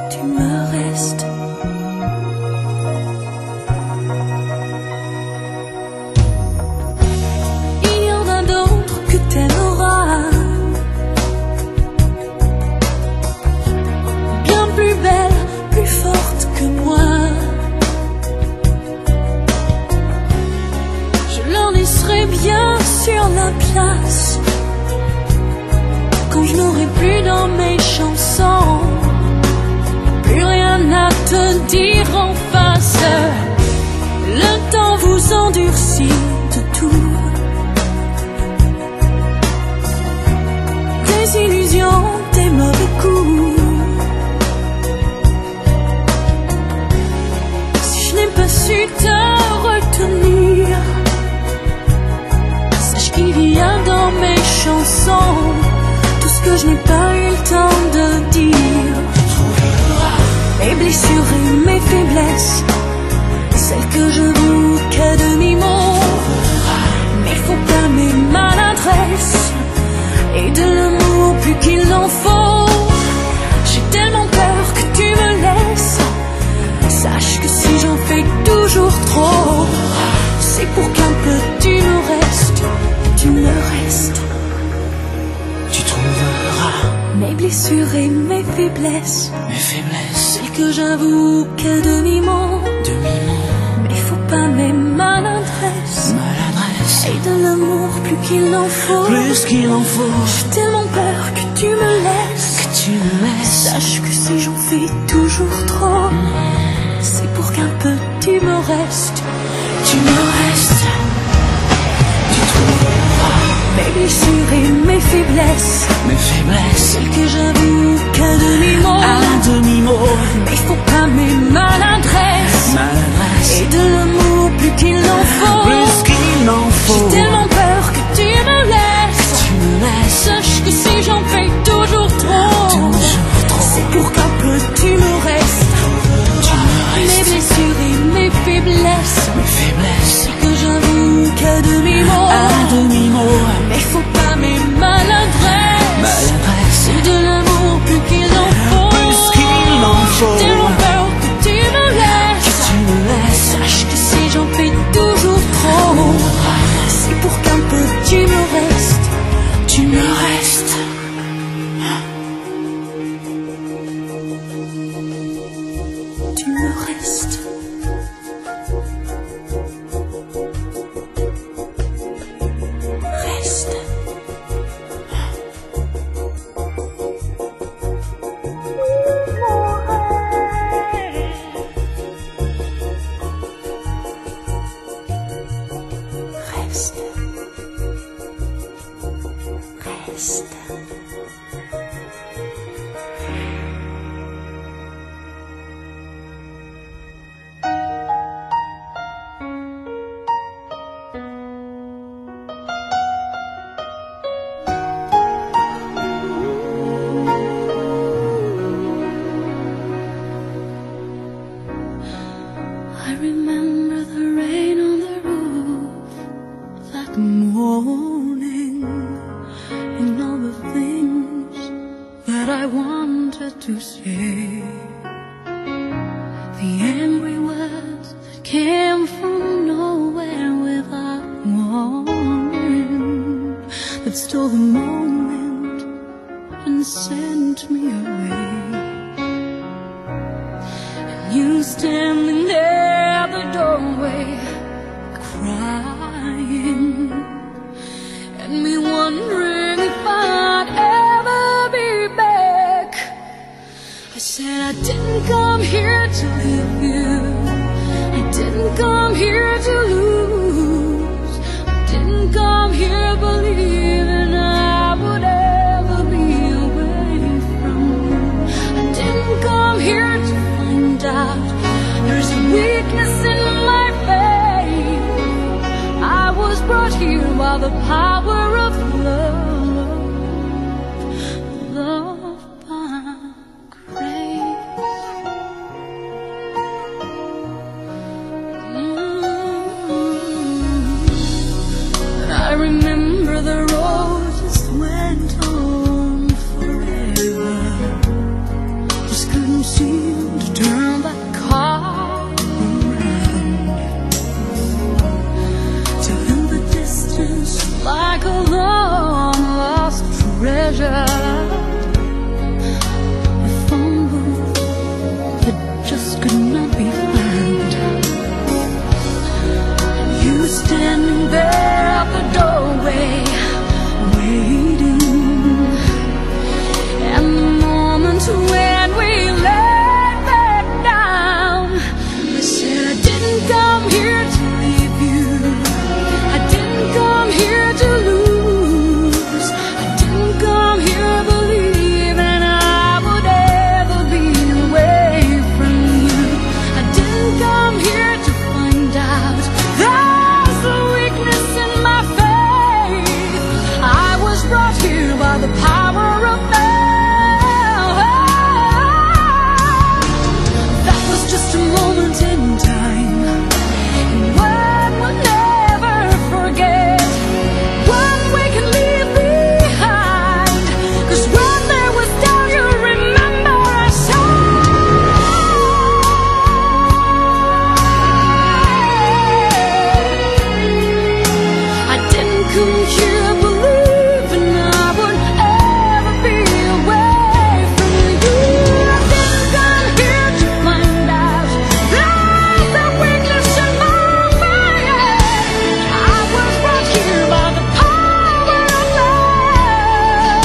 tu me restes. Il y en a d'autres que t'aimeras, bien plus belles, plus fortes que moi. Je leur laisserai bien sûr la place quand je n'aurai plus dans mes chansons plus rien à te dire en face. Le temps vous endurcit de tout, des illusions, des mauvais coups. Si je n'ai pas su te retenir, sache qu'il y a dans mes chansons tout ce que je n'ai pas eu le temps de dire. Mes blessures et mes faiblesses, celles que je voue qu'à demi-mot. Mais faut pas mes maladresses et de l'amour plus qu'il en faut. J'ai tellement peur que tu me laisses. Sache que si j'en fais toujours trop, c'est pour qu'un peu tu me restes, tu me restes. Tu trouveras mes blessures et mes faiblesses, mes faiblesses, celles que j'avoue qu'à demi-mot. Demi-mot. Mais faut pas mes maladresses, maladresses et de l'amour plus qu'il en faut. Plus qu'il en faut. J'ai tellement peur que tu me laisses, que tu me laisses. Sache que si j'en fais toujours trop, mmh. c'est pour qu'un peu tu me restes, tu me restes. Tu trouveras mes blessures et mes faiblesses, mes faiblesses, celles que j'avoue qu'à demi-mot. À demi-mot. Mais faut pas mes maladresses, maladresses et de l'amour plus qu'il en faut. Plus qu'il en faut. J'ai tellement peur que tu me laisses, tu me laisses. Sache que si j'en fais toujours trop, toujours trop, c'est pour qu'un peu tu me restes, tu me restes. Mes blessures et mes faiblesses, mes faiblesses, c'est que j'avoue qu'à demi-mot. À demi-mot. Mais faut pas mes maladresses, maladresses, et de l'amour plus qu'il en faut. Plus qu'il en faut. J'ai tellement peur que tu me laisses, que tu me laisses. Sache que si j'en fais toujours trop, c'est pour qu'un peu tu me restes, tu me restes. Tu me restes. Reste. Reste. Reste. I remember the rain on the roof that morning, and all the things that I wanted to say, the angry words that came from nowhere without warning, that stole the moment and sent me away. And you standing there at the doorway, crying, and me wondering if I'd ever be back. I said I didn't come here to leave you, I didn't come here to lose, I didn't come here believing I would ever be away from you. I didn't come here to find out there's a weakness in my faith. I was brought here by the power of love, love by grace. Mm-hmm. And I remember the road just went on forever, just couldn't see seem to turn the car around till in the distance, like a long lost treasure, a phone booth that just could not be found. You standing there at the doorway, waiting, and the moment when we laid back down, I said I didn't come here to leave you, I didn't come here to lose, I didn't come here believing I would ever be away from you. I didn't come here to find out there's a weakness in my faith. I was brought here by the power of love. That was just a moment in time, and one we'll never forget, one we can leave behind. 'Cause when there was doubt, you remember I said I didn't come here believing I would ever be away from you. I didn't come here to find out there's a weakness in my faith. I was brought here by the power of love.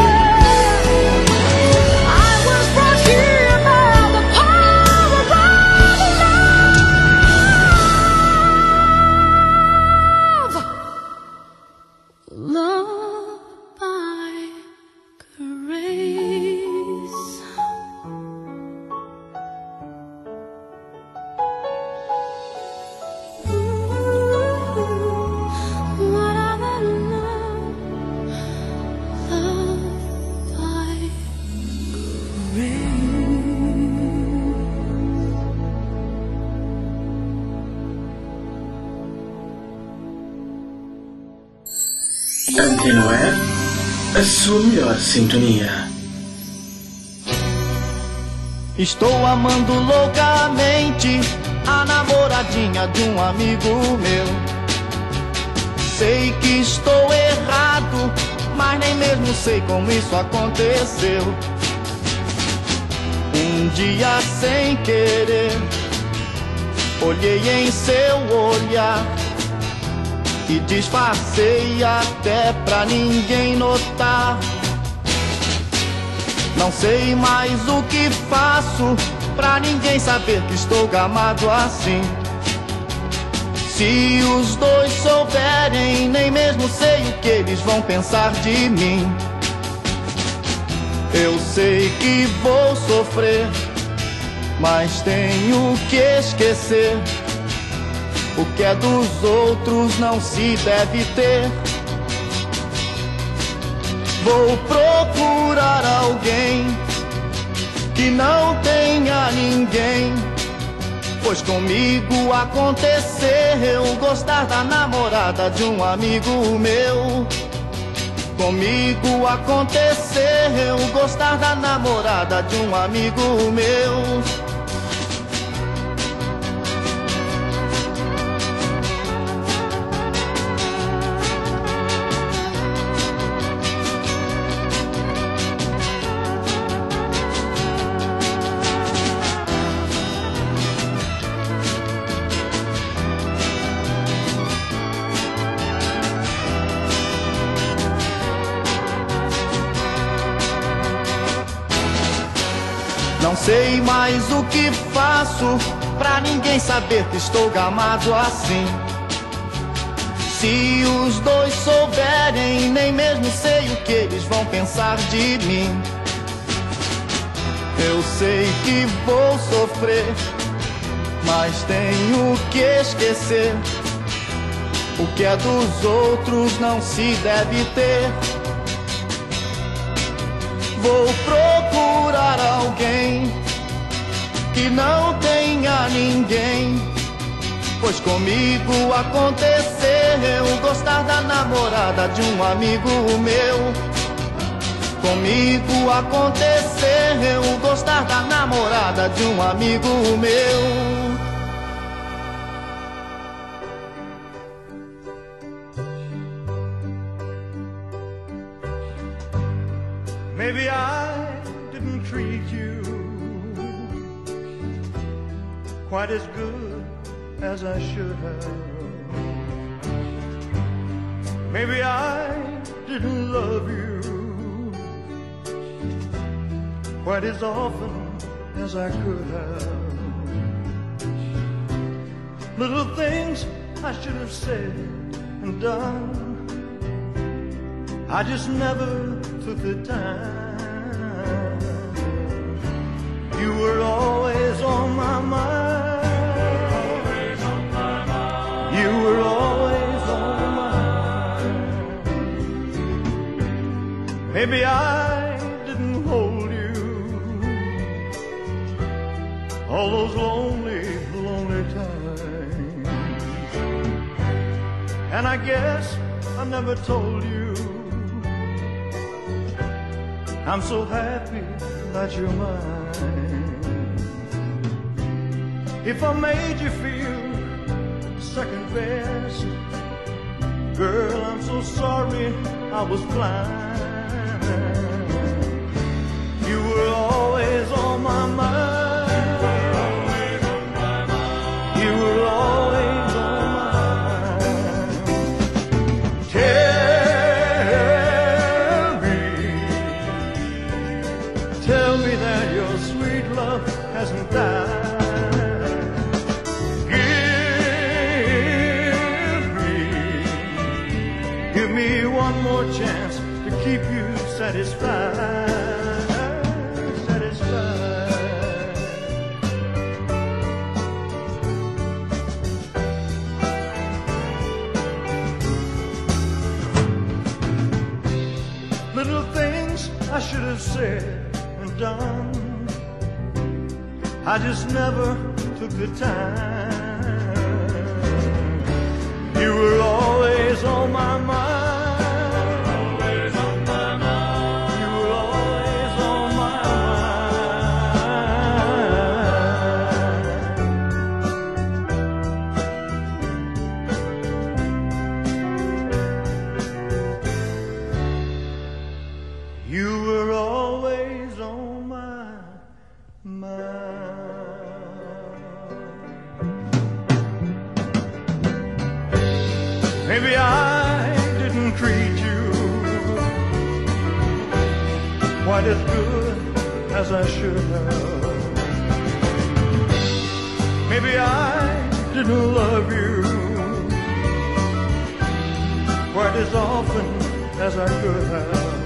I was brought here by the power of love. Love by grace. Ooh, what I know, love by grace. Antena Web, a sua melhor sintonia. Estou amando loucamente a namoradinha de um amigo meu. Sei que estou errado, mas nem mesmo sei como isso aconteceu. Um dia sem querer, olhei em seu olhar e disfarcei até pra ninguém notar. Não sei mais o que faço pra ninguém saber que estou gamado assim. Se os dois souberem, nem mesmo sei o que eles vão pensar de mim. Eu sei que vou sofrer, mas tenho que esquecer. O que é dos outros não se deve ter. Vou procurar alguém que não tenha ninguém, pois comigo aconteceu gostar da namorada de um amigo meu. Comigo aconteceu gostar da namorada de um amigo meu. Não sei mais o que faço pra ninguém saber que estou gamado assim. Se os dois souberem, nem mesmo sei o que eles vão pensar de mim. Eu sei que vou sofrer, mas tenho que esquecer. O que é dos outros não se deve ter. Vou procurar alguém que não tenha ninguém, pois comigo aconteceu gostar da namorada de um amigo meu. comigo acontecer, eu gostar da namorada de um amigo meu. Maybe I didn't treat you quite as good as I should have. Maybe I didn't love you quite as often as I could have. Little things I should have said and done, I just never took the time. You were always on my mind. Always on my mind. You were always on my mind. Maybe I didn't hold you all those lonely, lonely times. And I guess I never told you I'm so happy that you're mine. If I made you feel second best, girl, I'm so sorry I was blind. You were always on my mind. You were always on my mind. Tell Tell me that your sweet love hasn't died. Give me, give me one more chance to keep you satisfied, satisfied. Little things I should have said, done, I just never took the time. You were always on my mind. Always on my mind. You were always on my mind. You were always on my mind. Maybe I didn't treat you quite as good as I should have. Maybe I didn't love you quite as often as I could have.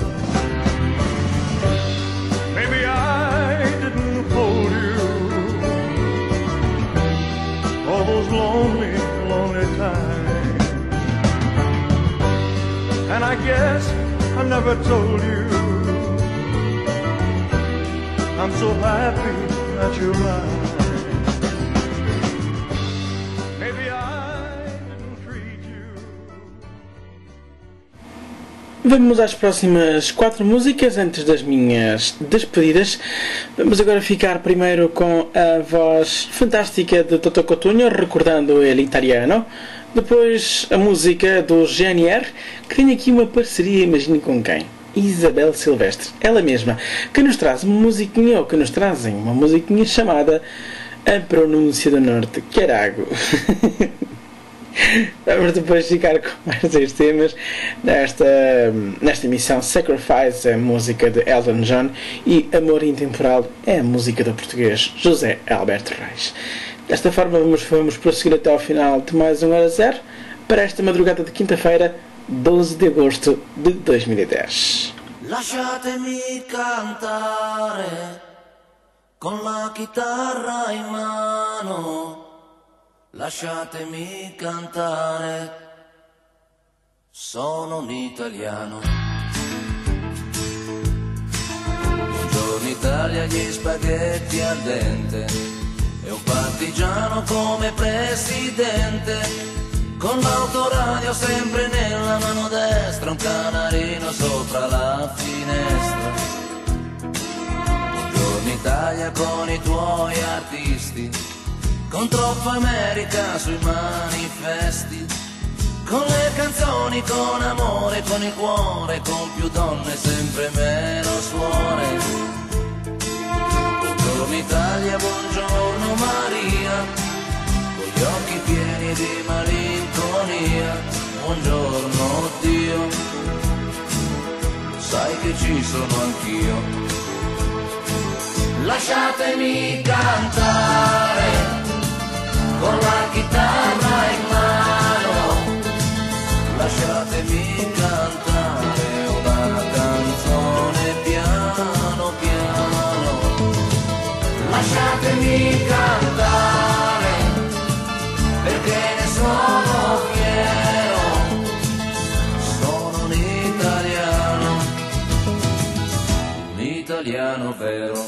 Maybe I didn't hold you all those lonely, lonely times. And I guess I never told you I'm so happy that you're mine. Maybe I didn't treat you. Vamos às próximas quatro músicas antes das minhas despedidas. Vamos agora ficar primeiro com a voz fantástica de Toto Cotugno, recordando ele italiano. Depois a música do G N R, que tem aqui uma parceria, imagine com quem? Isabel Silvestre, ela mesma, que nos traz uma musiquinha, ou que nos trazem uma musiquinha chamada A Pronúncia do Norte, Carago. Vamos depois ficar com mais dois temas nesta, nesta emissão. Sacrifice, a música de Elton John, e Amor Intemporal é a música do português José Alberto Reis. Desta forma vamos, vamos prosseguir até ao final de mais um Hora Zero, para esta madrugada de quinta-feira, doze de agosto de dois mil e dez. Lasciatemi cantare con la chitarra in mano. Lasciatemi cantare, sono un italiano. Buongiorno Italia, gli spaghetti al dente e un partigiano come presidente. con l'autoradio sempre nella mano destra, un canarino sopra la finestra. Buongiorno Italia con i tuoi artisti, con troppa America sui manifesti, con le canzoni, con amore, con il cuore, con più donne, sempre meno suore. Buongiorno Italia, buongiorno Maria, con gli occhi pieni di malinconia. Buongiorno Dio, sai che ci sono anch'io. Lasciatemi cantare con la chitarra in mano, lasciatemi cantare una canzone piano piano, lasciatemi cantare perché ne sono fiero, sono un italiano, un italiano vero.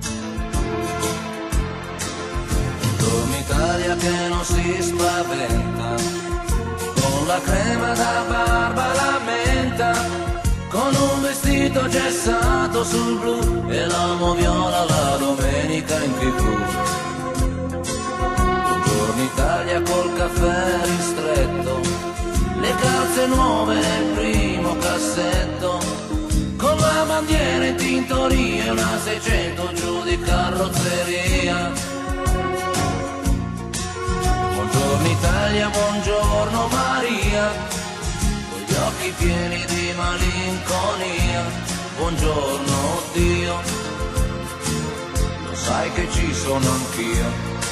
Italia che non si spaventa, con la crema da barba la menta, con un vestito gessato sul blu e l'amo viola la domenica in tv. Buongiorno Italia col caffè ristretto, le calze nuove nel primo cassetto, con la bandiera in tintoria e una seicento giù di carrozzeria. Buongiorno Italia, buongiorno Maria, con gli occhi pieni di malinconia. Buongiorno Dio, lo sai che ci sono anch'io.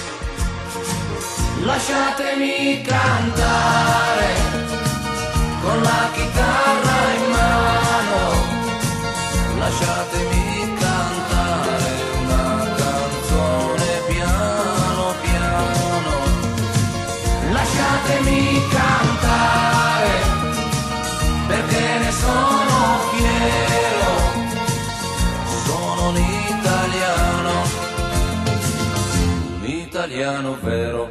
Lasciatemi cantare con la chitarra in mano, lasciatemi cantare una canzone piano piano. Lasciatemi cantare perché ne sono fiero, sono un italiano, un italiano vero.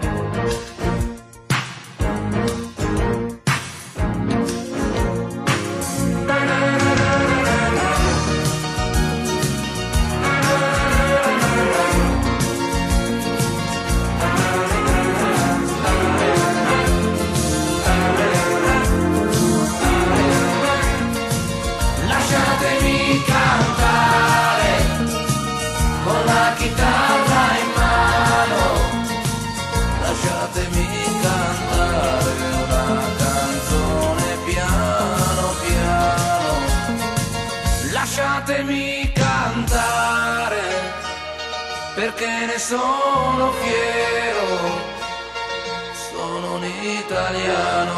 Chitarra in mano, lasciatemi cantare una canzone piano piano, lasciatemi cantare perché ne sono fiero, sono un italiano,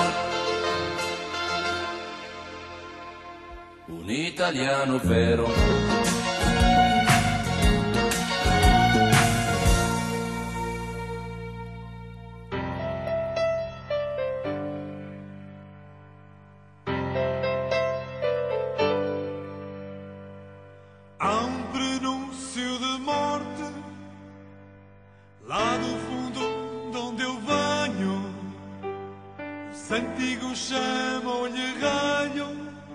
un italiano vero. Antigos chamam-lhe raio,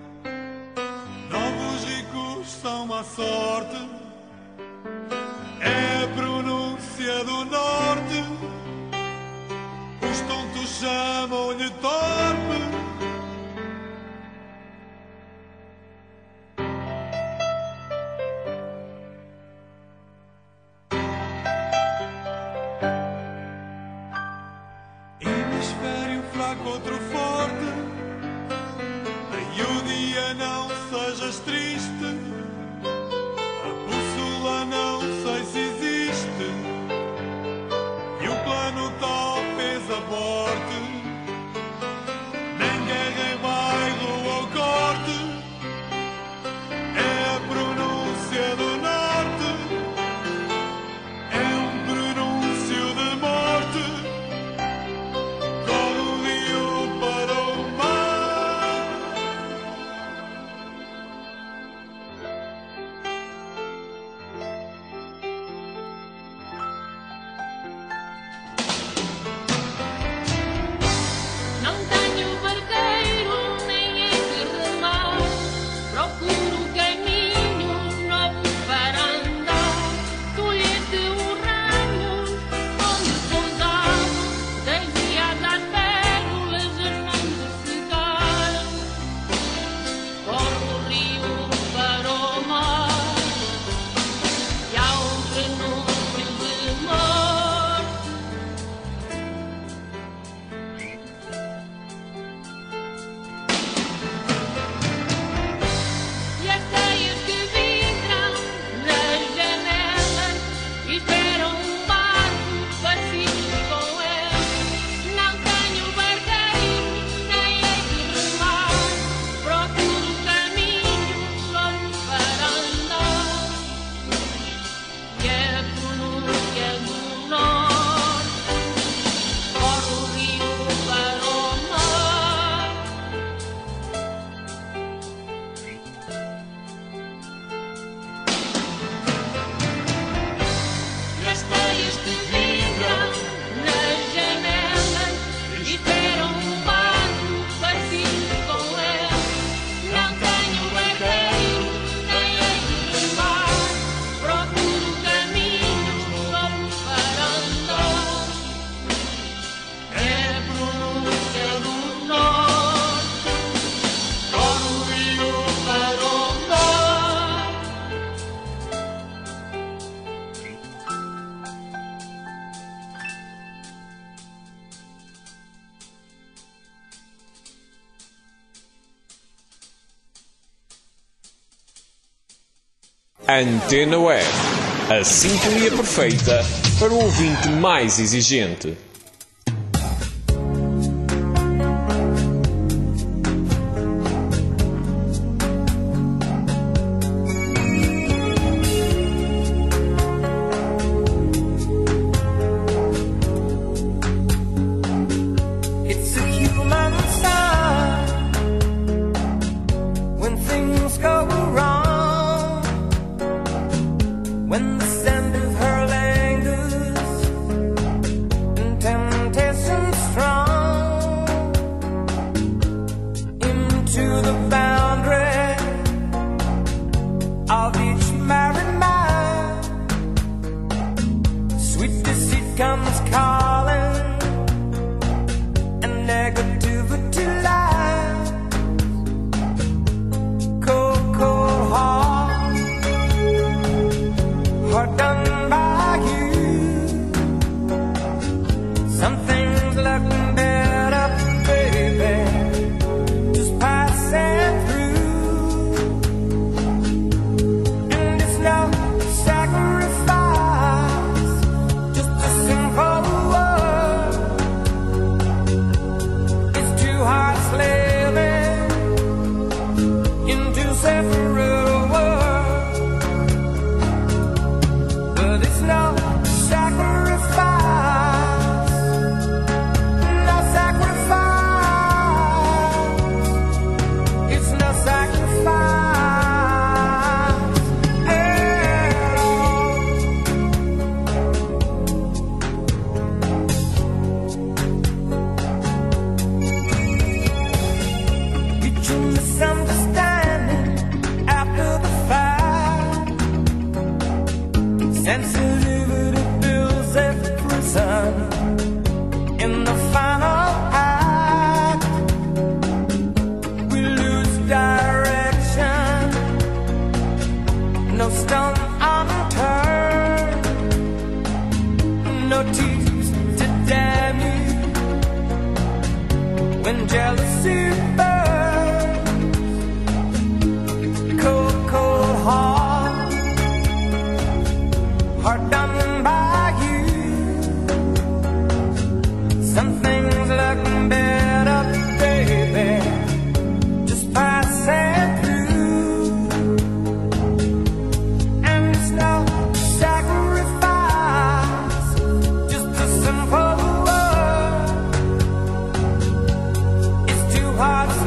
novos ricos são má sorte, é a pronúncia do norte, os tontos chamam-lhe torpe. Outro forte, e o dia não sejas triste, a bússola não sei se existe, e o plano talvez aborte, vibram nas janelas e esperam um barco parecido com ele. Não tenho herdeiro, nem hei de levar. Procuro caminho sobre o farandol. É pronúncia do norte, corre o rio para o mar. Antena Web, a sintonia perfeita para o ouvinte mais exigente. It's a human sign when things go wrong, when the scent of her lingers and temptation strong into the boundary of each married mind. Sweet deceit comes calling and negativity lies. Cold, cold heart, heart done by you. Some things look better, baby, just passing through. And it's no sacrifice, just a simple word. It's two hearts living in two separate worlds, but it's no sacrifice, no sacrifice. It's no sacrifice at all. Mutual misunderstanding after the fact. Sensitivity builds a prison in the final act. We lose direction, no stone unturned, no tears to damn you when jealousy burns. Cold, cold heart, heart done by you. Some things look better, baby, just passing through. And it's no sacrifice, just a simple word. It's two hearts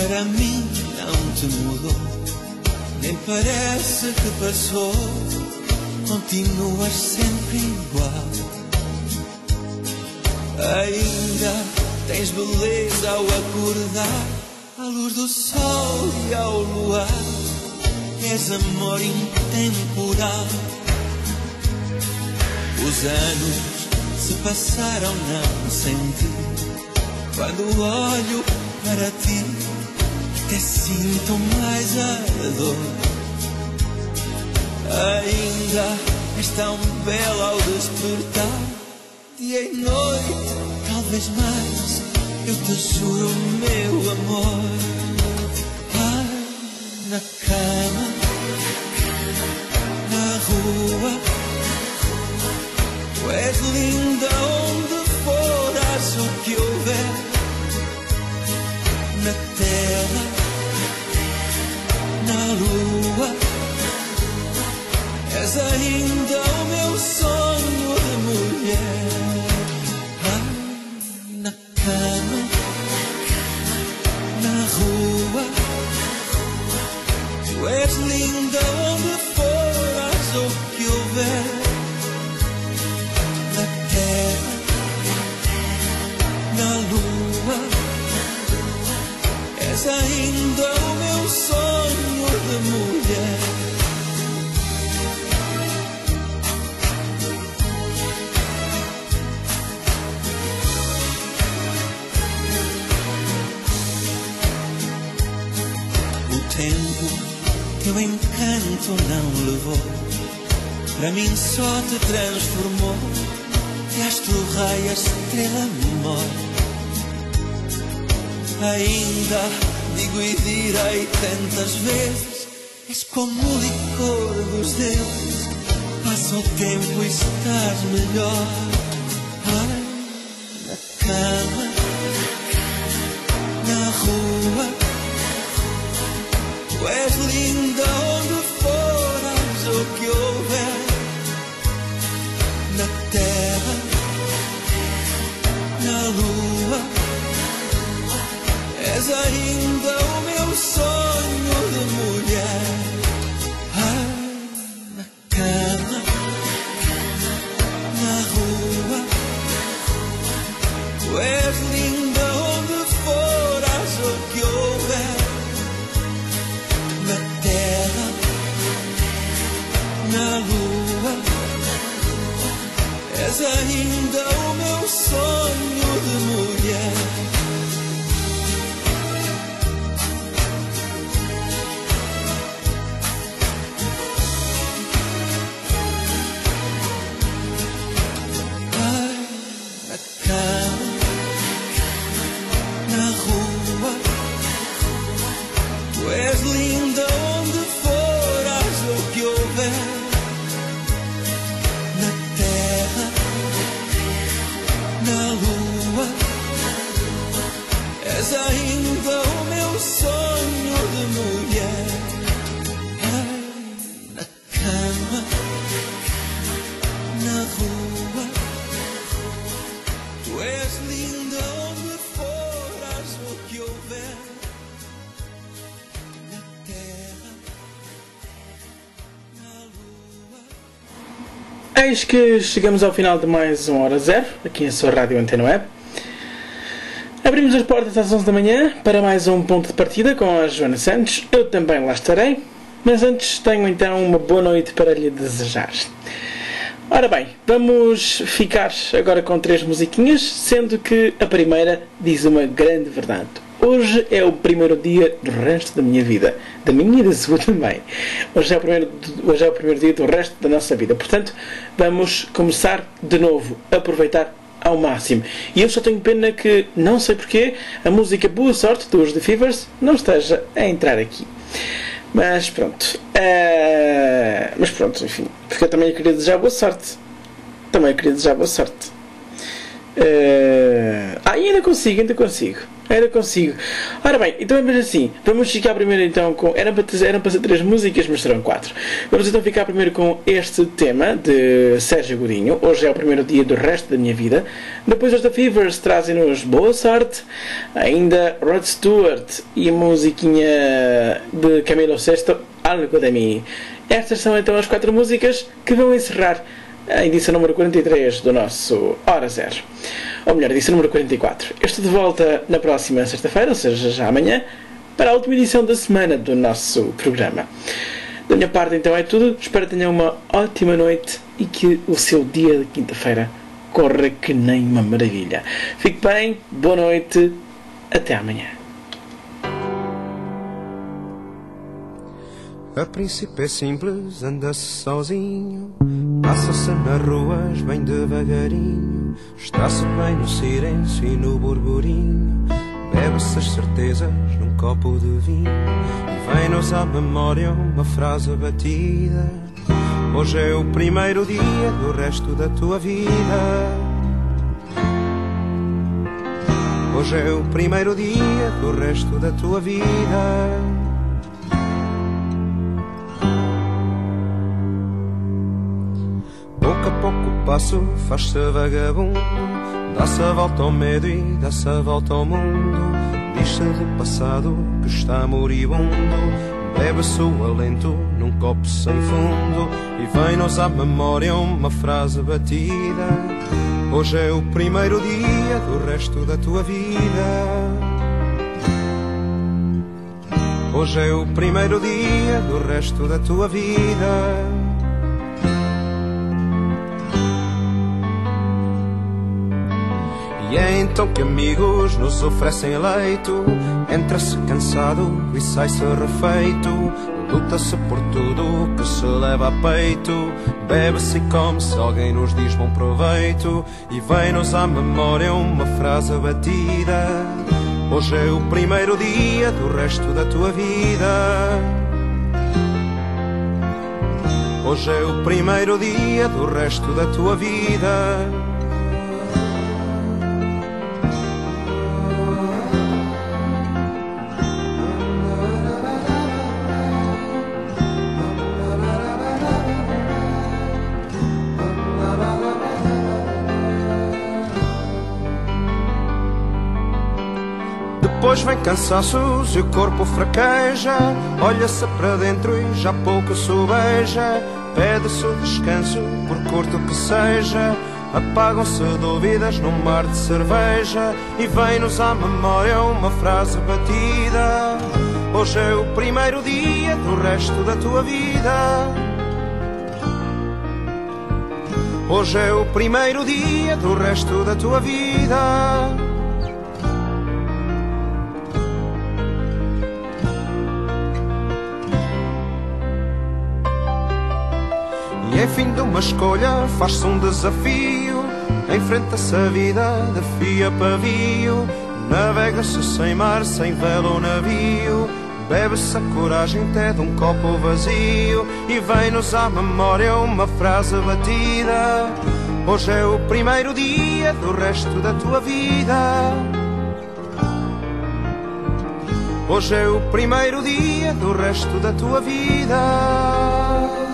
para mim não te mudou, nem parece que passou, continuas sempre igual. Ainda tens beleza ao acordar, à luz do sol e ao luar, és amor intemporal. Os anos se passaram, não senti, quando olho para ti, até sinto mais a dor. Ainda és tão bela ao despertar, dia e noite, talvez mais, eu te juro, meu amor. Ai, na cama, na rua, tu és linda onde for, acho o que houver. Na terra, na lua, és ainda o meu sonho de mulher. Ai, na cama, na rua, tu és linda onde for, acho o que houver. Na terra, na lua, és ainda o meu sonho de mulher. O tempo, teu encanto não levou, para mim só te transformou, e astro raio, a estrela morre. Ainda digo e direi tantas vezes, és como o licor dos deuses, passa o tempo e estás melhor. Ai, na cama, na rua, tu és linda onde for, acho o que houver. Na terra, na lua, és ainda o meu sonho de mulher. Ai, na cama, na rua, tu és linda onde for, acho o que houver. Na terra, na lua, és ainda o meu sonho de mulher. Na rua, tu és linda onde for, acho o que houver. Na terra, na lua, és ainda o meu sonho de mulher. Ai, na cama, na rua, tu és linda onde for, acho o que houver. Na terra, na lua. Eis que chegamos ao final de mais uma Hora Zero, aqui na sua Rádio Antena Web. Abrimos as portas às onze da manhã para mais um ponto de partida com a Joana Santos. Eu também lá estarei, mas antes tenho então uma boa noite para lhe desejar. Ora bem, vamos ficar agora com três musiquinhas, sendo que a primeira diz uma grande verdade. Hoje é o primeiro dia do resto da minha vida, da minha e da sua também. Hoje é o primeiro, hoje é o primeiro dia do resto da nossa vida, portanto, vamos começar de novo, aproveitar ao máximo. E eu só tenho pena que, não sei porquê, a música Boa Sorte dos The Fevers não esteja a entrar aqui. Mas pronto. Uh, mas pronto, enfim. Porque eu também queria desejar boa sorte. Também queria desejar boa sorte. Uh, ah, ainda consigo, ainda consigo. Era consigo. Ora bem, então é mesmo assim. Vamos ficar primeiro então com... Eram para, eram para ser três músicas, mas serão quatro. Vamos então ficar primeiro com este tema de Sérgio Godinho. Hoje é o primeiro dia do resto da minha vida. Depois os The Fevers trazem-nos Boa Sorte. Ainda Rod Stewart e a musiquinha de Camilo Sesto, Algo de Mim. Estas são então as quatro músicas que vão encerrar a edição número quarenta e três do nosso Hora Zero. Ou melhor, edição número quarenta e quatro. Eu estou de volta na próxima sexta-feira, ou seja, já amanhã, para a última edição da semana do nosso programa. Da minha parte, então, é tudo. Espero que tenham uma ótima noite e que o seu dia de quinta-feira corra que nem uma maravilha. Fique bem, boa noite, até amanhã. A princípio é simples, anda-se sozinho, passa-se nas ruas bem devagarinho, está-se bem no silêncio e no burburinho, bebe-se as certezas num copo de vinho e vem-nos à memória uma frase batida: hoje é o primeiro dia do resto da tua vida. Hoje é o primeiro dia do resto da tua vida. Pouco a pouco o passo faz-se vagabundo, dá-se a volta ao medo e dá-se a volta ao mundo. Diz-se do passado que está moribundo, bebe-se o alento num copo sem fundo e vem-nos à memória uma frase batida: hoje é o primeiro dia do resto da tua vida. Hoje é o primeiro dia do resto da tua vida. E é então que amigos nos oferecem leito, entra-se cansado e sai-se refeito, luta-se por tudo que se leva a peito, bebe-se e come-se, alguém nos diz bom proveito e vem-nos à memória uma frase batida: hoje é o primeiro dia do resto da tua vida. Hoje é o primeiro dia do resto da tua vida. Depois vem cansaços e o corpo fraqueja, olha-se para dentro e já pouco se beija, pede-se o descanso, por curto que seja, apagam-se dúvidas num mar de cerveja e vem-nos à memória uma frase batida: hoje é o primeiro dia do resto da tua vida. Hoje é o primeiro dia do resto da tua vida. E em fim de uma escolha faz-se um desafio, enfrenta-se a vida de fio a pavio, navega-se sem mar, sem vela ou navio, bebe-se a coragem até de um copo vazio e vem-nos à memória uma frase batida: hoje é o primeiro dia do resto da tua vida. Hoje é o primeiro dia do resto da tua vida.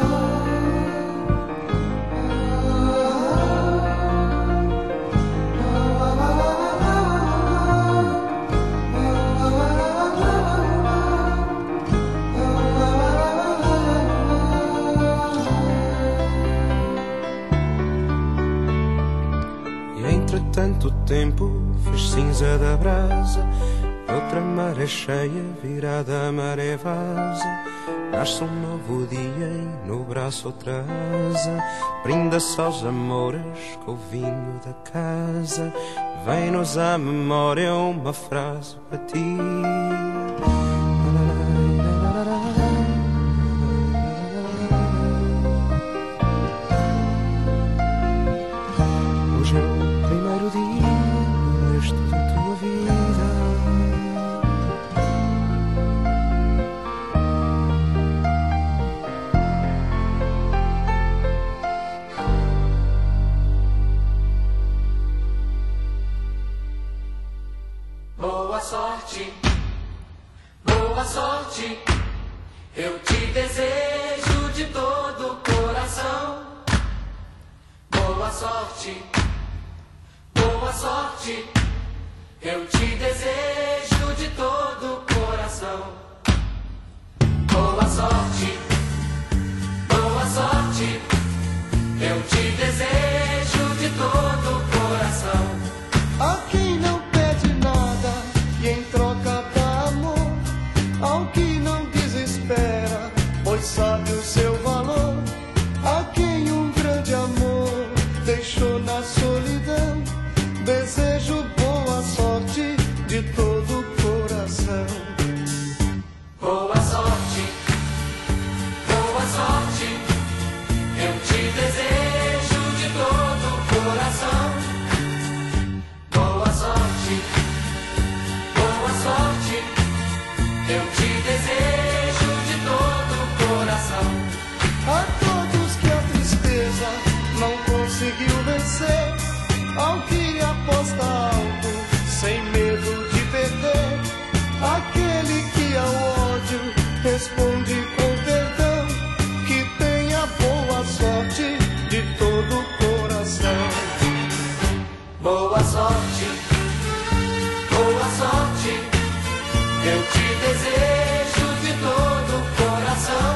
Tanto tempo fez cinza da brasa, outra maré cheia virada a maré vaza, nasce um novo dia e no braço outra asa, brinda-se aos amores com o vinho da casa, vem-nos à memória uma frase batida. Boa sorte, boa sorte, eu te desejo de todo o coração. Boa sorte, boa sorte, eu te desejo de todo o coração. Boa sorte, boa sorte, eu te desejo de todo o coração. A quem não pede nada e em troca dá amor, ao que não desespera, pois sabe o seu valor, a quem um grande amor deixou na solidão, desejo boa sorte de todo o coração. Boa sorte, boa sorte, eu te desejo de todo o coração. Boa sorte, boa sorte, eu te desejo de todo o coração. A todos que a tristeza não conseguiu vencer, ao que aposta alto, sem medo de perder, aquele que ao ódio responde com perdão, que tenha boa sorte de todo o coração. Boa sorte, boa sorte, eu te desejo de todo o coração.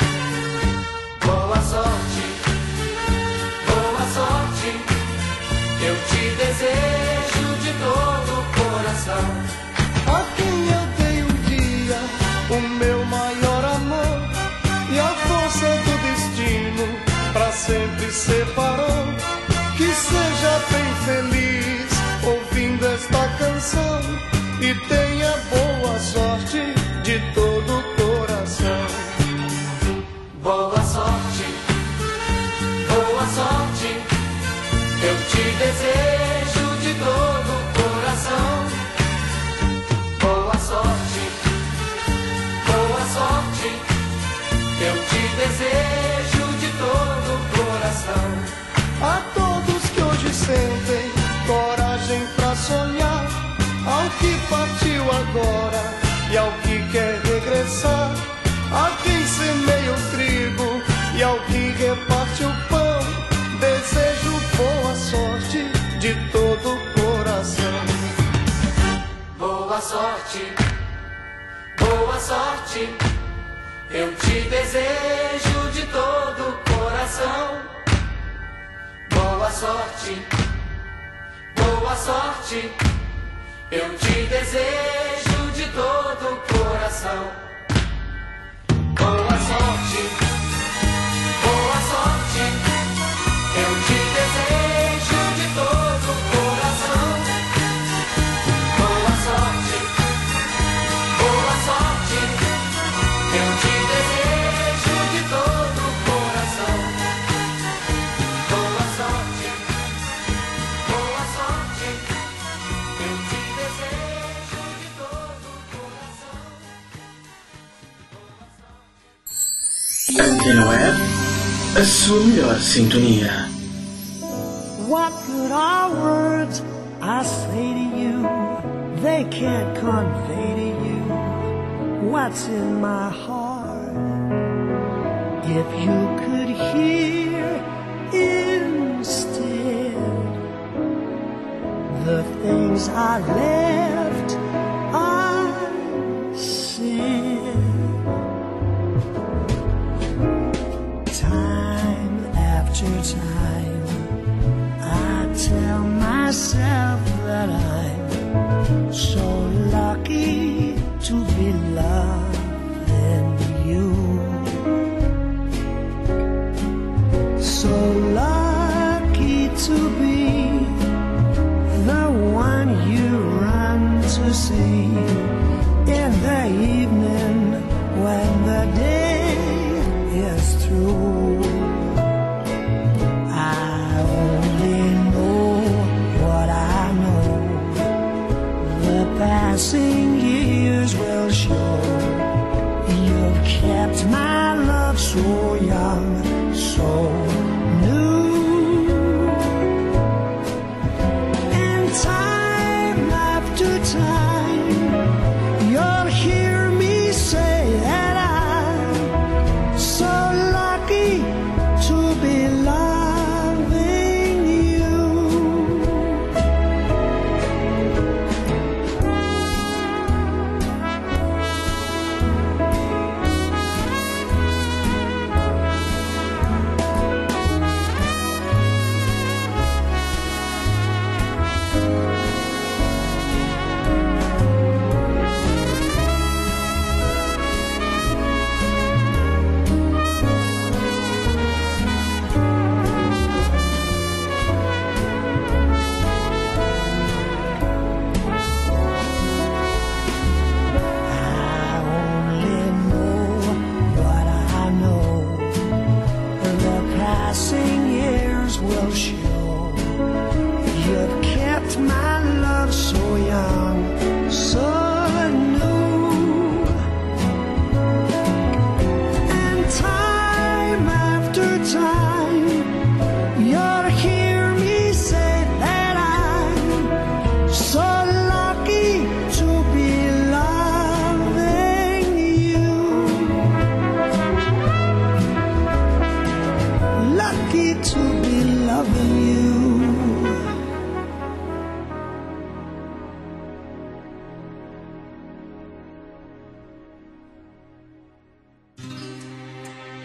Boa sorte, boa sorte, eu te desejo de todo o coração. A quem eu dei um dia o meu maior amor, e a força do destino pra sempre separou, que seja bem feliz ouvindo esta canção e tenha boa sorte de todo o coração. Boa sorte, boa sorte, eu te desejo de todo o coração. Boa sorte, boa sorte, eu te desejo de todo o coração. A todos que hoje sentem coragem pra sonhar, ao que partiu agora e ao que quer regressar, a quem semeia o trigo e ao que reparte o pão, desejo boa sorte de todo o coração. Boa sorte, boa sorte, eu te desejo de todo o coração. Boa sorte, boa sorte, eu te desejo de todo o coração. Boa sorte, boa sorte, eu te desejo de todo o coração. Boa sorte, boa sorte, eu te desejo de todo o coração. Boa sorte, boa sorte, eu te desejo de todo o coração. Antena Web, a sua melhor sintonia. What good are words I say to you? They can't convey to you what's in my heart. If you could hear instead the things I left unsaid. Time after time, I tell myself that I'm so lucky to be loving you, so lucky to be the one you run to see in the evening when the day is through. I only know what I know. The passing years will show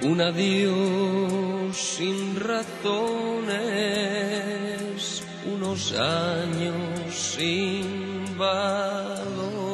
un adiós sin razones, unos años sin valor.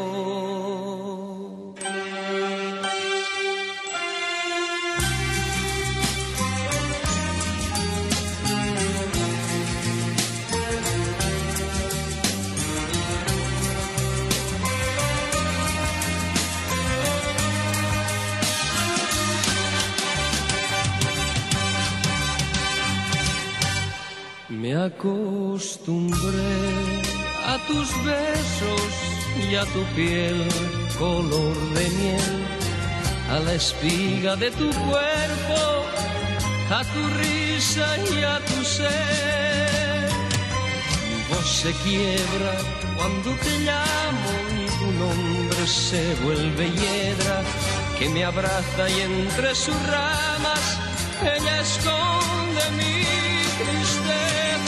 Me acostumbré a tus besos y a tu piel color de miel, a la espiga de tu cuerpo, a tu risa y a tu ser. Mi voz se quiebra cuando te llamo y tu nombre se vuelve hiedra que me abraza y entre sus ramas ella esconde mi tristeza.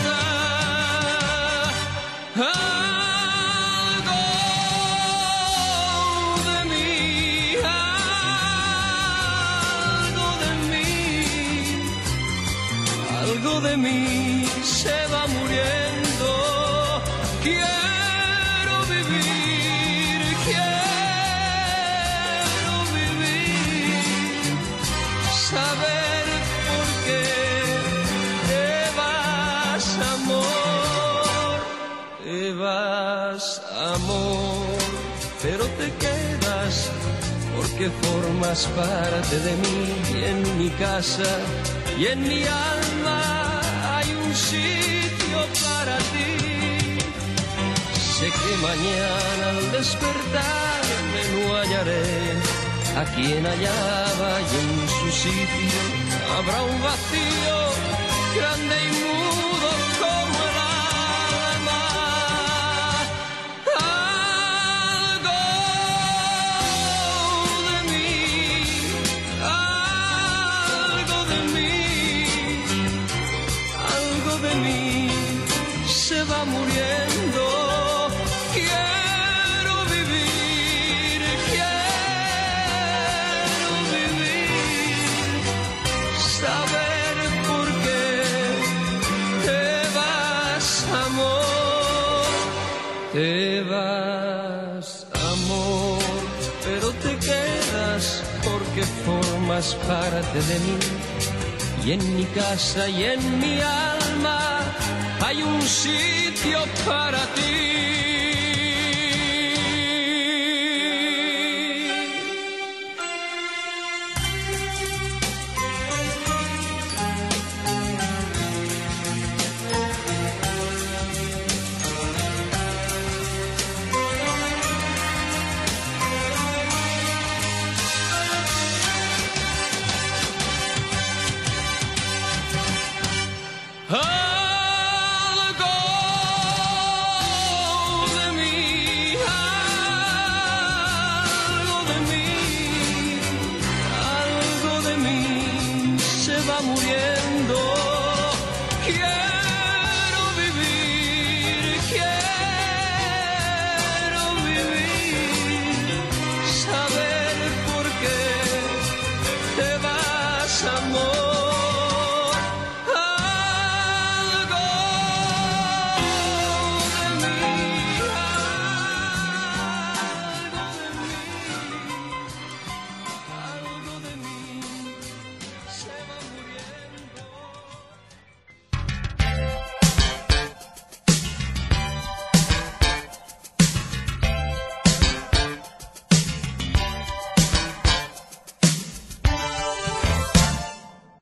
Algo de mí, algo de mí, algo de mí se va muriendo. Quiero vivir, quiero vivir, saber por qué te vas, amor, te vas, amor, pero te quedas porque formas parte de mí y en mi casa y en mi alma hay un sitio para ti. Sé que mañana al despertarme no hallaré a quien hallaba y en su sitio habrá un vacío grande y mudo como el alma. Algo de mí, algo de mí, algo de mí se va muriendo. Quiero vivir, quiero vivir, saber por qué te vas, amor, te vas, amor, pero te quedas porque formas parte de mí y en mi casa y en mi alma hay un sitio para ti.